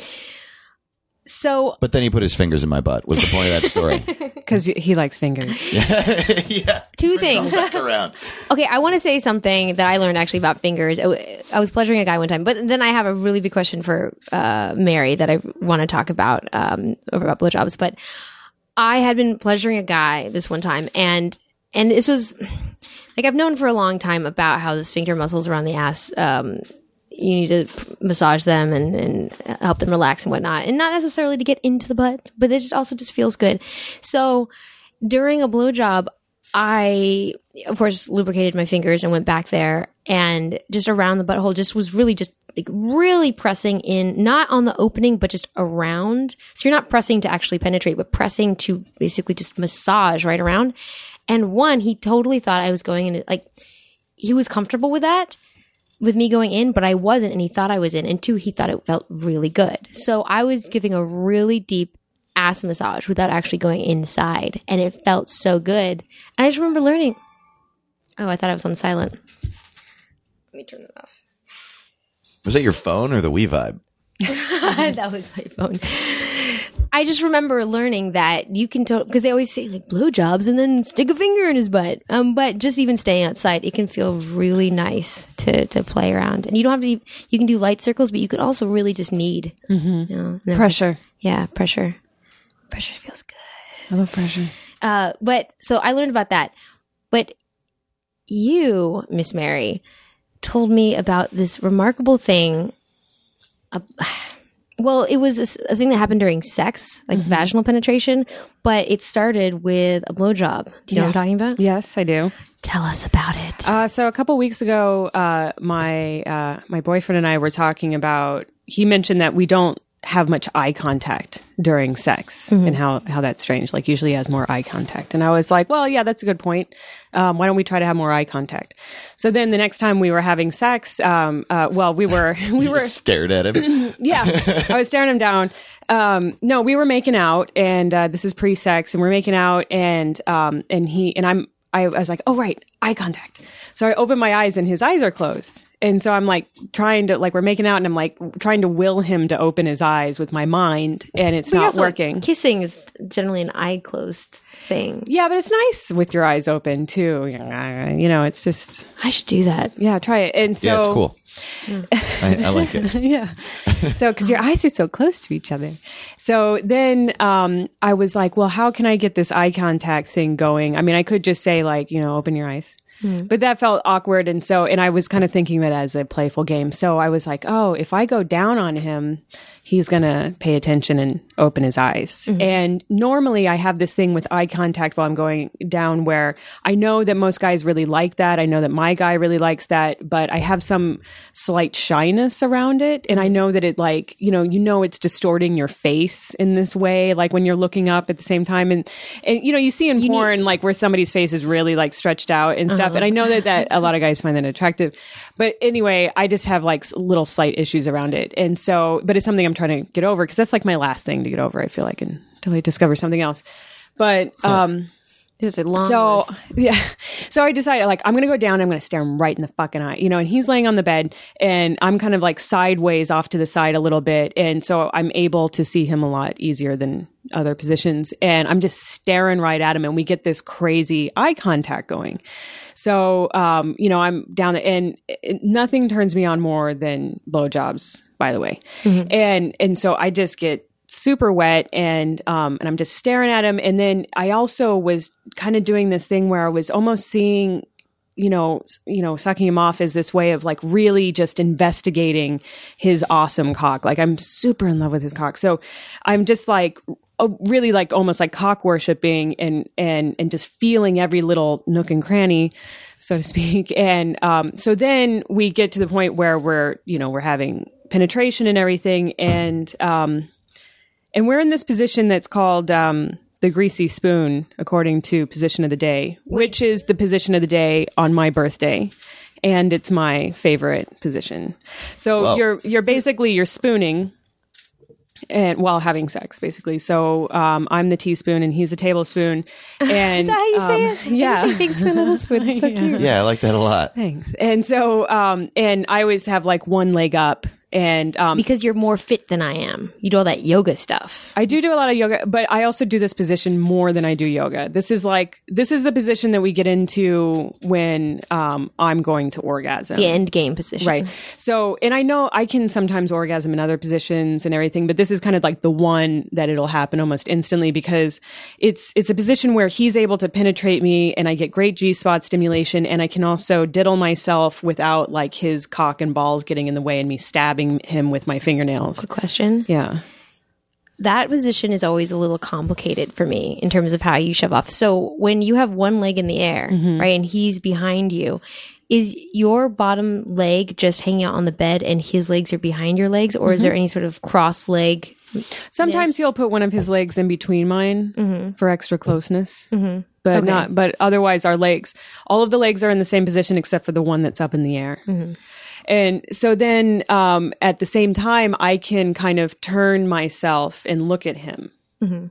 so But then he put his fingers in my butt, was the point of that story. Because he likes fingers. Yeah. two things. Back around. Okay, I want to say something that I learned actually about fingers. I, I was pleasuring a guy one time, but then I have a really big question for uh, Mary that I want to talk about um, about blowjobs. But I had been pleasuring a guy this one time, and and this was like I've known for a long time about how the sphincter muscles around the ass. Um, you need to massage them and, and help them relax and whatnot, and not necessarily to get into the butt, but it just also just feels good. So during a blowjob, I, of course, lubricated my fingers and went back there. and just around the butthole, just was really just like really pressing in, not on the opening, but just around. So you're not pressing to actually penetrate, but pressing to basically just massage right around. And one, he totally thought I was going in, like, he was comfortable with that, with me going in, but I wasn't, and he thought I was in. And two, he thought it felt really good. So I was giving a really deep ass massage without actually going inside, and it felt so good. And I just remember learning. Oh, I thought I was on silent. Let me turn it off. Was that your phone or the WeVibe? That was my phone. I just remember learning that you can, because to- they always say like blowjobs and then stick a finger in his butt. Um, but just even staying outside, it can feel really nice to to play around. And you don't have to. You can do light circles, but you could also really just knead. Mm-hmm. You know, Pressure. Yeah, pressure. Pressure feels good. I love pressure. Uh, but so I learned about that. But you, Miss Mary, told me about this remarkable thing. Uh, well, it was a, a thing that happened during sex, like mm-hmm. vaginal penetration, but it started with a blowjob. Do you yeah. know what I'm talking about? Yes, I do. Tell us about it. Uh, so a couple weeks ago, uh, my uh, my boyfriend and I were talking about. He mentioned that we don't have much eye contact during sex, mm-hmm. and how, how that's strange. Like usually he has more eye contact. And I was like, well, yeah, that's a good point. Um, why don't we try to have more eye contact? So then the next time we were having sex, um, uh, well, we were, we you were just stared at him. Yeah. I was staring him down. Um, no, we were making out, and, uh, this is pre-sex, and we're making out, and, um, and he, and I'm, I, I was like, oh, right, eye contact. So I open my eyes and his eyes are closed. And so I'm like trying to, like, we're making out and I'm like trying to will him to open his eyes with my mind, and it's well, not also, working. Like, kissing is generally an eye closed thing. Yeah, but it's nice with your eyes open too. You know, it's just. I should do that. Yeah, try it. And so. Yeah, it's cool. I, I like it. Yeah. So, because your eyes are so close to each other. So then um, I was like, well, how can I get this eye contact thing going? I mean, I could just say, like, you know, open your eyes. Hmm. But that felt awkward. And so, and I was kind of thinking of it as a playful game. So I was like, oh, if I go down on him, he's going to pay attention and open his eyes. Mm-hmm. And normally I have this thing with eye contact while I'm going down where I know that most guys really like that. I know that my guy really likes that, but I have some slight shyness around it. And I know that it like, you know, you know, it's distorting your face in this way, like when you're looking up at the same time. And, and you know, you see in you porn, need- like where somebody's face is really like stretched out and stuff. Uh-huh. And I know that, that a lot of guys find that attractive. But anyway, I just have like little slight issues around it. And so, but it's something I'm trying to get over because that's like my last thing to get over, I feel like, until I discover something else. But, um, this is a long so list. Yeah. So I decided like, I'm going to go down. I'm going to stare him right in the fucking eye, you know, and he's laying on the bed and I'm kind of like sideways off to the side a little bit. And so I'm able to see him a lot easier than other positions. And I'm just staring right at him and we get this crazy eye contact going. So, um, you know, I'm down there and it, nothing turns me on more than blowjobs, by the way. Mm-hmm. And, and so I just get super wet and, um, and I'm just staring at him. And then I also was kind of doing this thing where I was almost seeing, you know, you know, sucking him off as this way of like really just investigating his awesome cock. Like I'm super in love with his cock. So I'm just like, really like almost like cock worshiping and, and, and just feeling every little nook and cranny, so to speak. And, um, so then we get to the point where we're, you know, we're having penetration and everything. And, um, and we're in this position that's called, um, the greasy spoon, according to Position of the Day, which is the position of the day on my birthday. And it's my favorite position. So Whoa. you're, you're basically, you're spooning. And while having sex, basically. So um, I'm the teaspoon and he's the tablespoon. And is that how you um, say it? Yeah, I just think big spoon, little spoon. It's so yeah. cute. Yeah, I like that a lot. Thanks. And so, um, and I always have like one leg up. And um, because you're more fit than I am, you do all that yoga stuff. I do do a lot of yoga, but I also do this position more than I do yoga. This is like this is the position that we get into when um, I'm going to orgasm. The end game position, right? So, and I know I can sometimes orgasm in other positions and everything, but this is kind of like the one that it'll happen almost instantly because it's it's a position where he's able to penetrate me, and I get great G-spot stimulation, and I can also diddle myself without like his cock and balls getting in the way and me stabbing him with my fingernails. Good question. Yeah. that position is always a little complicated for me in terms of how you shove off. So when you have one leg in the air, Mm-hmm. right, and he's behind you, is your bottom leg just hanging out on the bed and his legs are behind your legs, or is there any sort of cross leg? Sometimes Yes. he'll put one of his legs in between mine Mm-hmm. for extra closeness. Mm-hmm. But Okay. not. But otherwise, our legs, all of the legs are in the same position except for the one that's up in the air. Mm-hmm. And so then, um, at the same time, I can kind of turn myself and look at him. Mm-hmm.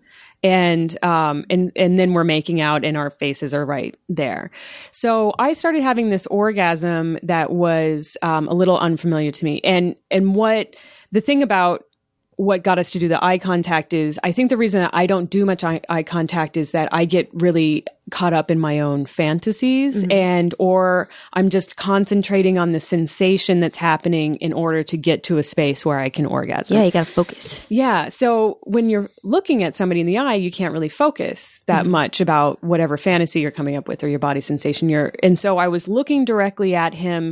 And um and and then we're making out and our faces are right there. So I started having this orgasm that was um a little unfamiliar to me. And and what the thing about what got us to do the eye contact is, I think the reason that I don't do much eye, eye contact is that I get really caught up in my own fantasies Mm-hmm. and or I'm just concentrating on the sensation that's happening in order to get to a space where I can orgasm. Yeah, you got to focus. Yeah. So when you're looking at somebody in the eye, you can't really focus that much about whatever fantasy you're coming up with or your body sensation. You're, and so I was looking directly at him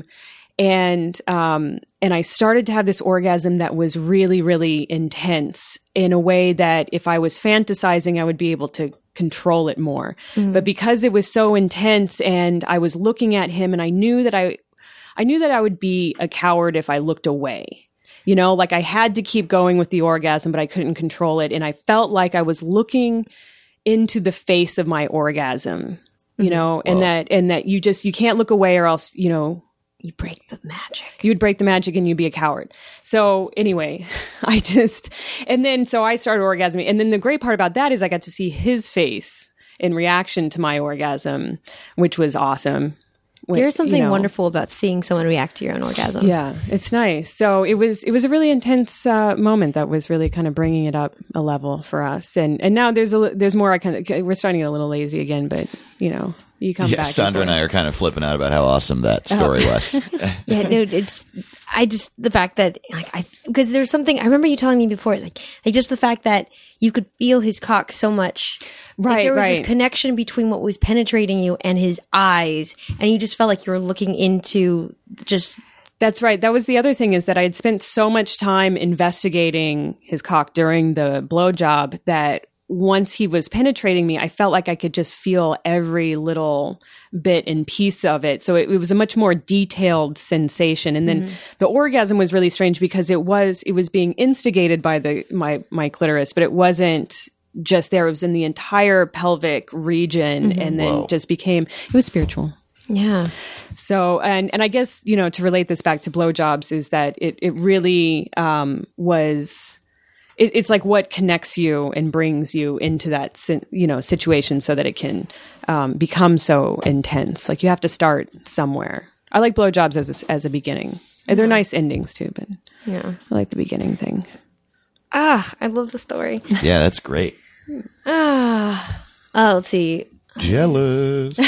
and, um, and I started to have this orgasm that was really, really intense in a way that if I was fantasizing, I would be able to control it more. But because it was so intense and I was looking at him and I knew that I, I knew that I would be a coward if I looked away. You know, like I had to keep going with the orgasm, but I couldn't control it. And I felt like I was looking into the face of my orgasm, you know, and Whoa. that, and that you just, you can't look away or else, you know, You break the magic. you would break the magic and you'd be a coward. So anyway, I just, and then, so I started orgasming. And then the great part about that is I got to see his face in reaction to my orgasm, which was awesome. When- There's something you know, wonderful about seeing someone react to your own orgasm. Yeah, it's nice. So it was it was a really intense uh, moment that was really kind of bringing it up a level for us. And and now there's a li- there's more. I kind of we're starting to get a little lazy again, but you know you come Yeah, back. Sandra and I are kind of flipping out about how awesome that story was. Yeah, no, it's I just the fact that like I because there's something I remember you telling me before, like like just the fact that you could feel his cock so much. Like, Right, there was right. this connection between what was penetrating you and his eyes, and you just felt like you were looking into just That's right. That was the other thing is that I had spent so much time investigating his cock during the blowjob that once he was penetrating me, I felt like I could just feel every little bit and piece of it. So it, it was a much more detailed sensation. And then the orgasm was really strange because it was it was being instigated by the my my clitoris, but it wasn't just there. It was in the entire pelvic region, and then Whoa. just became it was spiritual. yeah. So, and, and I guess, you know, to relate this back to blowjobs is that it, it really, um, was, it, it's like what connects you and brings you into that, si- you know, situation so that it can, um, become so intense. Like you have to start somewhere. I like blowjobs as a, as a beginning. And they're nice endings too, but Yeah. I like the beginning thing. Ah, I love the story. Yeah, that's great. Ah. Oh, let's see. Jealous.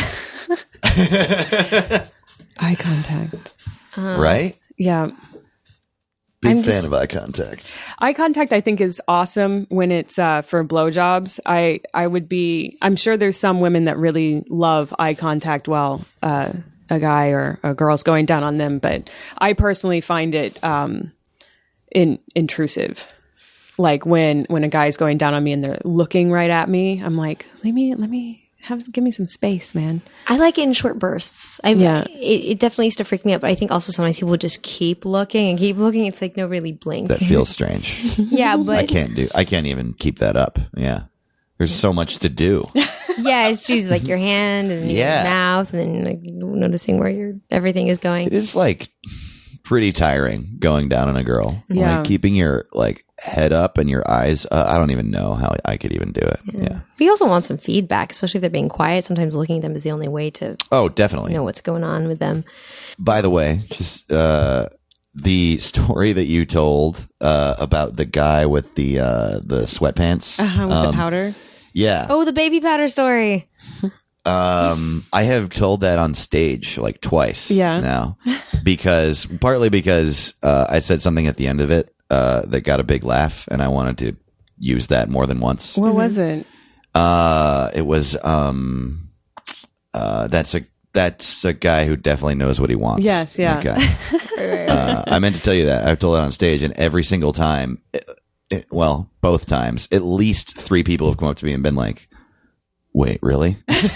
Eye contact. Right? Yeah. Big I'm fan just- of eye contact. Eye contact, I think, is awesome when it's uh, for blowjobs. I I would be. I'm sure there's some women that really love eye contact while uh, a guy or a girl's going down on them, but I personally find it um, in, intrusive. Like when when a guy's going down on me and they're looking right at me, I'm like, let me let me have give me some space, man. I like it in short bursts. I, Yeah. it, it definitely used to freak me out, but I think also sometimes people just keep looking and keep looking. It's like no really blink. That feels strange. yeah, I but can't do. I can't even keep that up. Yeah, there's so much to do. yeah, it's just like your hand and Yeah. your mouth, and then like noticing where your everything is going. It is like pretty tiring going down on a girl. Yeah. Like keeping your like head up and your eyes. Uh, I don't even know how I could even do it. Yeah. But you also want some feedback, especially if they're being quiet. Sometimes looking at them is the only way to Oh, definitely. know what's going on with them. By the way, just uh, the story that you told uh, about the guy with the uh, the sweatpants. Uh-huh, with the Um, powder. Yeah. Oh, the baby powder story. Um, I have told that on stage like twice. Yeah. Now, because partly because uh, I said something at the end of it uh, that got a big laugh, and I wanted to use that more than once. What was it? Uh, it was um, uh, that's a that's a guy who definitely knows what he wants. Yes, yeah. That guy. uh, I meant to tell you that. I've told it on stage, and every single time, it, well, both times, at least three people have come up to me and been like, wait, really?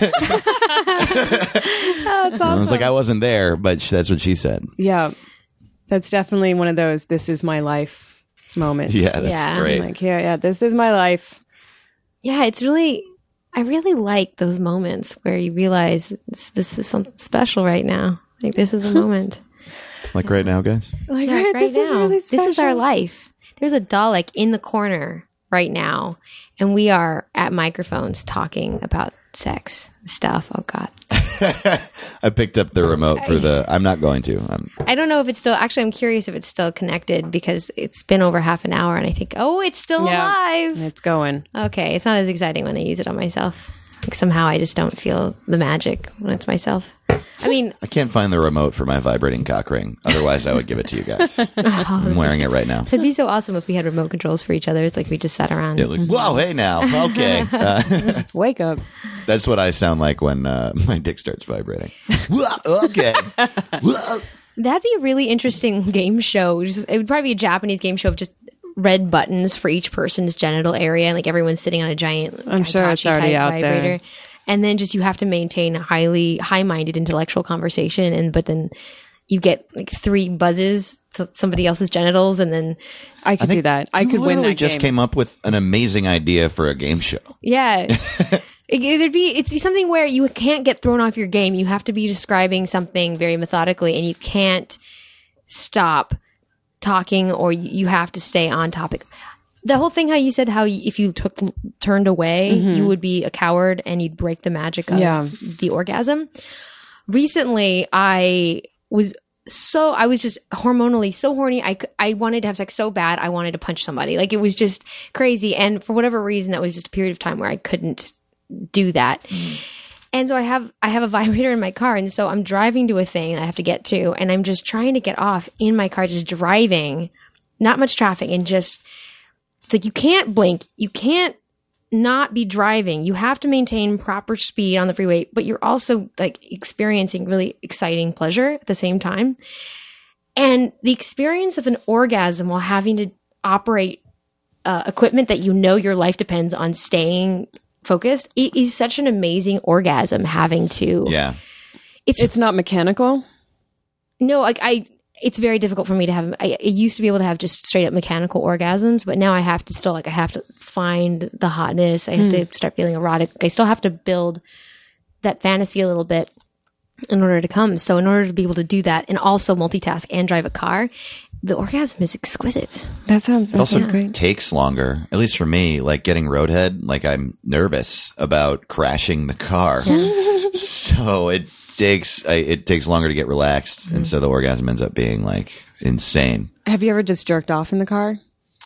Oh, it's awesome. I was like, I wasn't there, but sh- that's what she said. Yeah. That's definitely one of those, this is my life moments. Yeah, that's Yeah. great. Like, yeah, yeah, this is my life. Yeah, it's really, I really like those moments where you realize this, this is something special right now. Like, this is a moment. Like right now, guys? Like, Yeah, right, right this now. is really special. This is our life. There's a Dalek in the corner right now, and we are at microphones talking about sex stuff. Oh, God. I picked up the remote for the, I'm not going to. I'm, I don't know if it's still, actually, I'm curious if it's still connected because it's been over half an hour, and I think, oh, it's still Yeah. alive. It's going. Okay, it's not as exciting when I use it on myself. Like somehow I just don't feel the magic when it's myself. I mean, I can't find the remote for my vibrating cock ring. Otherwise, I would give it to you guys. I'm wearing it right now. it'd be so awesome if we had remote controls for each other. It's like we just sat around. Yeah, like, whoa, hey now. Okay. Uh, Wake up. that's what I sound like when uh, my dick starts vibrating. Whoa, okay. Whoa. That'd be a really interesting game show. Just, it would probably be a Japanese game show of just red buttons for each person's genital area, and like everyone's sitting on a giant. I'm sure it's Hitachi already type out there. vibrator. And then just you have to maintain a highly high-minded intellectual conversation, and but then you get like three buzzes to somebody else's genitals, and then I could do that. I You could win literally that just game. came up with an amazing idea for a game show. yeah. It, it'd be it's be something where you can't get thrown off your game. You have to be describing something very methodically, and you can't stop talking, or you, you have to stay on topic. The whole thing, how you said how y- if you took turned away, you would be a coward and you'd break the magic of Yeah. the orgasm. Recently, I was so I was just hormonally so horny. I c- I wanted to have sex so bad. I wanted to punch somebody. Like it was just crazy. And for whatever reason, that was just a period of time where I couldn't do that. And so I have I have a vibrator in my car, and so I'm driving to a thing I have to get to, and I'm just trying to get off in my car, just driving, not much traffic, and just it's like you can't blink, you can't not be driving. You have to maintain proper speed on the freeway, but you're also like experiencing really exciting pleasure at the same time. And the experience of an orgasm while having to operate uh, equipment that you know your life depends on staying focused, it is such an amazing orgasm having to Yeah. it's, It's not mechanical. no like I it's very difficult for me to have I, I used to be able to have just straight up mechanical orgasms, but now I have to still like I have to find the hotness. I have to start feeling erotic. I still have to build that fantasy a little bit in order to come. So in order to be able to do that and also multitask and drive a car, the orgasm is exquisite. That sounds, that It also sounds great. takes longer, at least for me, like getting roadhead, like I'm nervous about crashing the car. So it takes I, it takes longer to get relaxed. And so the orgasm ends up being like insane. Have you ever just jerked off in the car?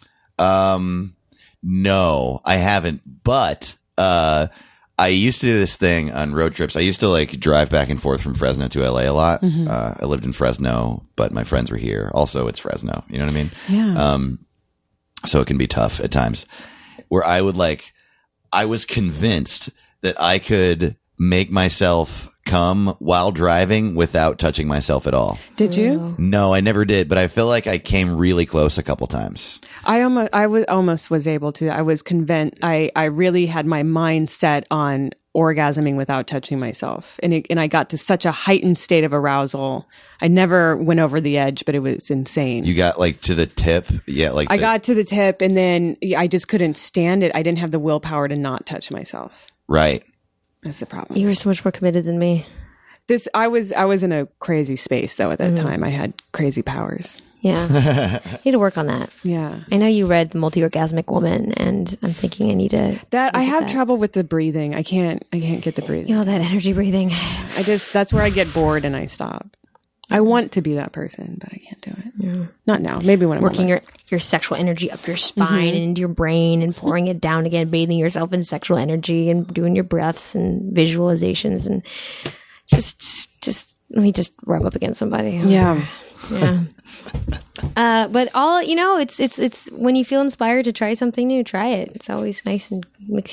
Um, no, I haven't. But uh, I used to do this thing on road trips. I used to like drive back and forth from Fresno to L A a lot. Uh, I lived in Fresno, but my friends were here. Also, it's Fresno. You know what I mean? Yeah. Um, so it can be tough at times. Where I would like, I was convinced that I could make myself come while driving without touching myself at all. Did you? No, I never did, but I feel like I came really close a couple times. I almost, I was almost was able to. I was convinced. I, I really had my mind set on orgasming without touching myself, and it, and I got to such a heightened state of arousal. I never went over the edge, but it was insane. You got like to the tip, yeah. Like I the- got to the tip, and then I just couldn't stand it. I didn't have the willpower to not touch myself. right. That's the problem. You were so much more committed than me. This I was I was in a crazy space though at that time. I had crazy powers. Yeah. I need to work on that. Yeah. I know you read The Multi-Orgasmic Woman, and I'm thinking I need to That I visit have that. trouble with the breathing. I can't I can't get the breathing. You know, that energy breathing. I just that's where I get bored and I stop. I want to be that person, but I can't do it. Not now. Maybe when I'm Working older. your, your sexual energy up your spine and into your brain and pouring it down again, bathing yourself in sexual energy and doing your breaths and visualizations and just, just, let me just rub up against somebody. Yeah. Yeah. Uh, but all, you know, it's, it's, it's when you feel inspired to try something new, try it. It's always nice and makes your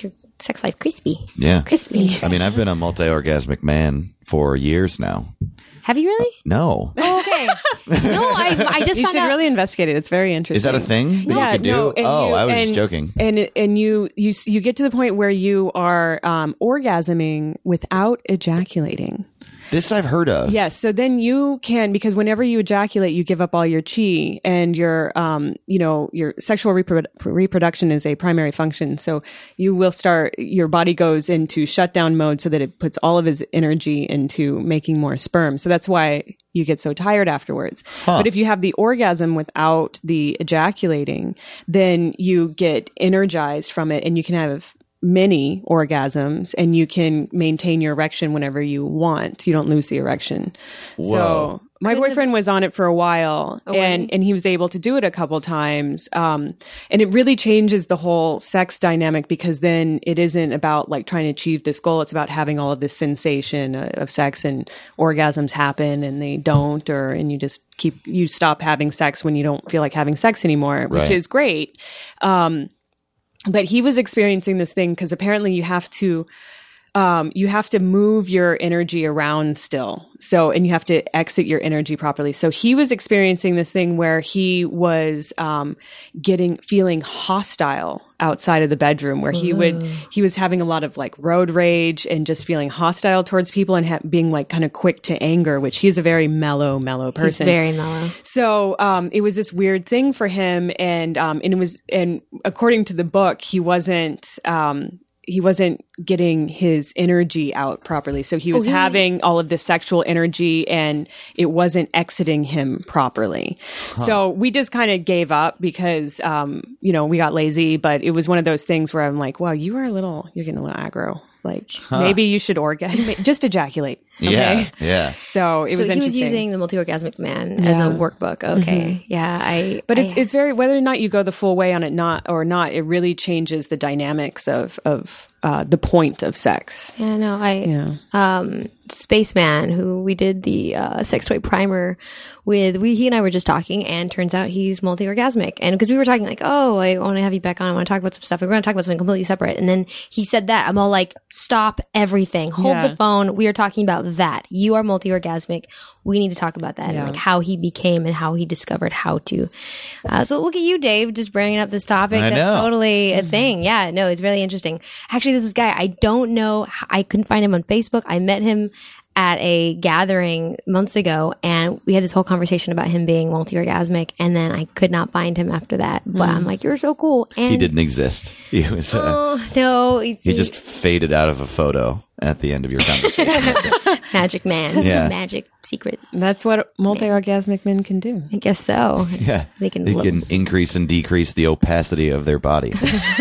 sex life crispy. Yeah. Crispy. I mean, I've been a multi-orgasmic man for years now. Have you really? No. Oh, okay. No, I, I just You found should out. really investigate it. It's very interesting. Is that a thing that Yeah, you could do? no, and oh, you- I was and, just joking. And and you you you get to the point where you are um, orgasming without ejaculating. This I've heard of. Yes. So then you can, because whenever you ejaculate, you give up all your chi, and your, um, you know, your sexual reprodu- reproduction is a primary function. So you will start, your body goes into shutdown mode so that it puts all of its energy into making more sperm. So that's why you get so tired afterwards. Huh. But if you have the orgasm without the ejaculating, then you get energized from it, and you can have many orgasms, and you can maintain your erection whenever you want. You don't lose the erection. Whoa. So my boyfriend was on it for a while, Oh, and, and he was able to do it a couple times. Um, and it really changes the whole sex dynamic, because then it isn't about like trying to achieve this goal. It's about having all of this sensation of, of sex, and orgasms happen and they don't, or, and you just keep, you stop having sex when you don't feel like having sex anymore, which Right. is great. Um, But he was experiencing this thing because apparently you have to, um, you have to move your energy around still. So, and you have to exit your energy properly. So he was experiencing this thing where he was, um, getting, feeling hostile outside of the bedroom, where he would, he was having a lot of like road rage and just feeling hostile towards people, and ha- being like kind of quick to anger, which he's a very mellow, mellow He's person. very mellow. So um, it was this weird thing for him, and um, and it was, and according to the book, he wasn't um, he wasn't getting his energy out properly. So he was he- having all of this sexual energy, and it wasn't exiting him properly. So we just kind of gave up because um, you know, we got lazy. But it was one of those things where I'm like, wow, you are a little, you're getting a little aggro. Like maybe you should orgasm, just ejaculate. Okay? Yeah. Yeah. So it So was he was interesting. using the multi-orgasmic man as a Yeah. Mm-hmm. workbook. Okay. Yeah. I, But I- it's it's very, whether or not you go the full way on it, not or not, it really changes the dynamics of of uh, the point of sex. yeah, no, I, Yeah. um, Spaceman, who we did the uh, sex toy primer with, we he and I were just talking, and turns out he's multi-orgasmic. And because we were talking like, oh, I want to have you back on, I want to talk about some stuff. We're going to talk about something completely separate. And then he said that. I'm all like, stop everything. Hold Yeah. the phone. We are talking about that. You are multi-orgasmic. We need to talk about that, Yeah. and like how he became and how he discovered how to. Uh, so look at you, Dave, just bringing up this topic. I That's know. totally a thing. Yeah, no, it's really interesting. Actually, this is guy, I don't know. h- I couldn't find him on Facebook. I met him at a gathering months ago, and we had this whole conversation about him being multi-orgasmic, and then I could not find him after that. But I'm like, you're so cool. And He didn't exist. He was. Uh, Oh, no. He, he just faded out of a photo at the end of your conversation. magic man. It's Yeah. a magic secret. That's what multi-orgasmic men can do. I guess so. Yeah. They can They look- can increase and decrease the opacity of their body.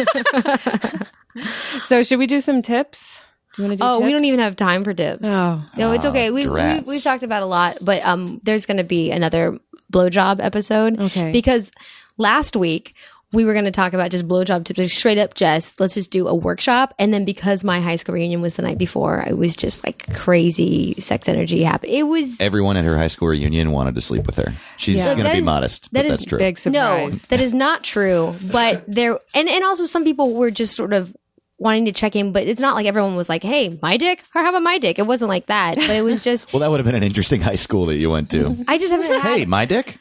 So should we do some tips? Do you want to do Oh, we tips? don't even have time for tips. Oh. No, it's okay. We, we drats. we've talked about a lot, but um, there's going to be another blowjob episode. Okay. Because last week we were going to talk about just blowjob tips, like straight up, just let's just do a workshop. And then because my high school reunion was the night before, it was just like crazy sex energy happened. It was Everyone at her high school reunion wanted to sleep with her. She's Yeah. going to That be is- modest, that but is that's true. Big surprise. no, that is not true. But there, and and also some people were just sort of wanting to check in, but it's not like everyone was like, "Hey, my dick," or "How about my dick?" It wasn't like that, but it was just. Well, that would have been an interesting high school that you went to. I just haven't had. Hey, my dick?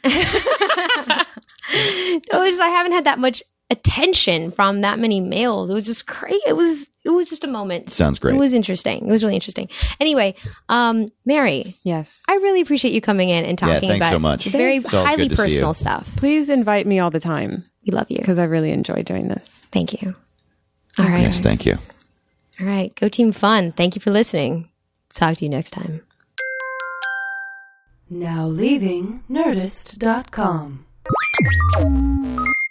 It was, I haven't had that much attention from that many males. It was just crazy. It was it was just a moment. Sounds great. It was interesting. It was really interesting. Anyway, um, Mary, Yes. I really appreciate you coming in and Yeah, talking thanks about so much. very It's always highly good to see personal you. stuff. Please invite me all the time, We love you. because I really enjoy doing this. Thank you. All right. Yes, thank you. All right. Go Team Fun. Thank you for listening. Talk to you next time. Now leaving Nerdist dot com.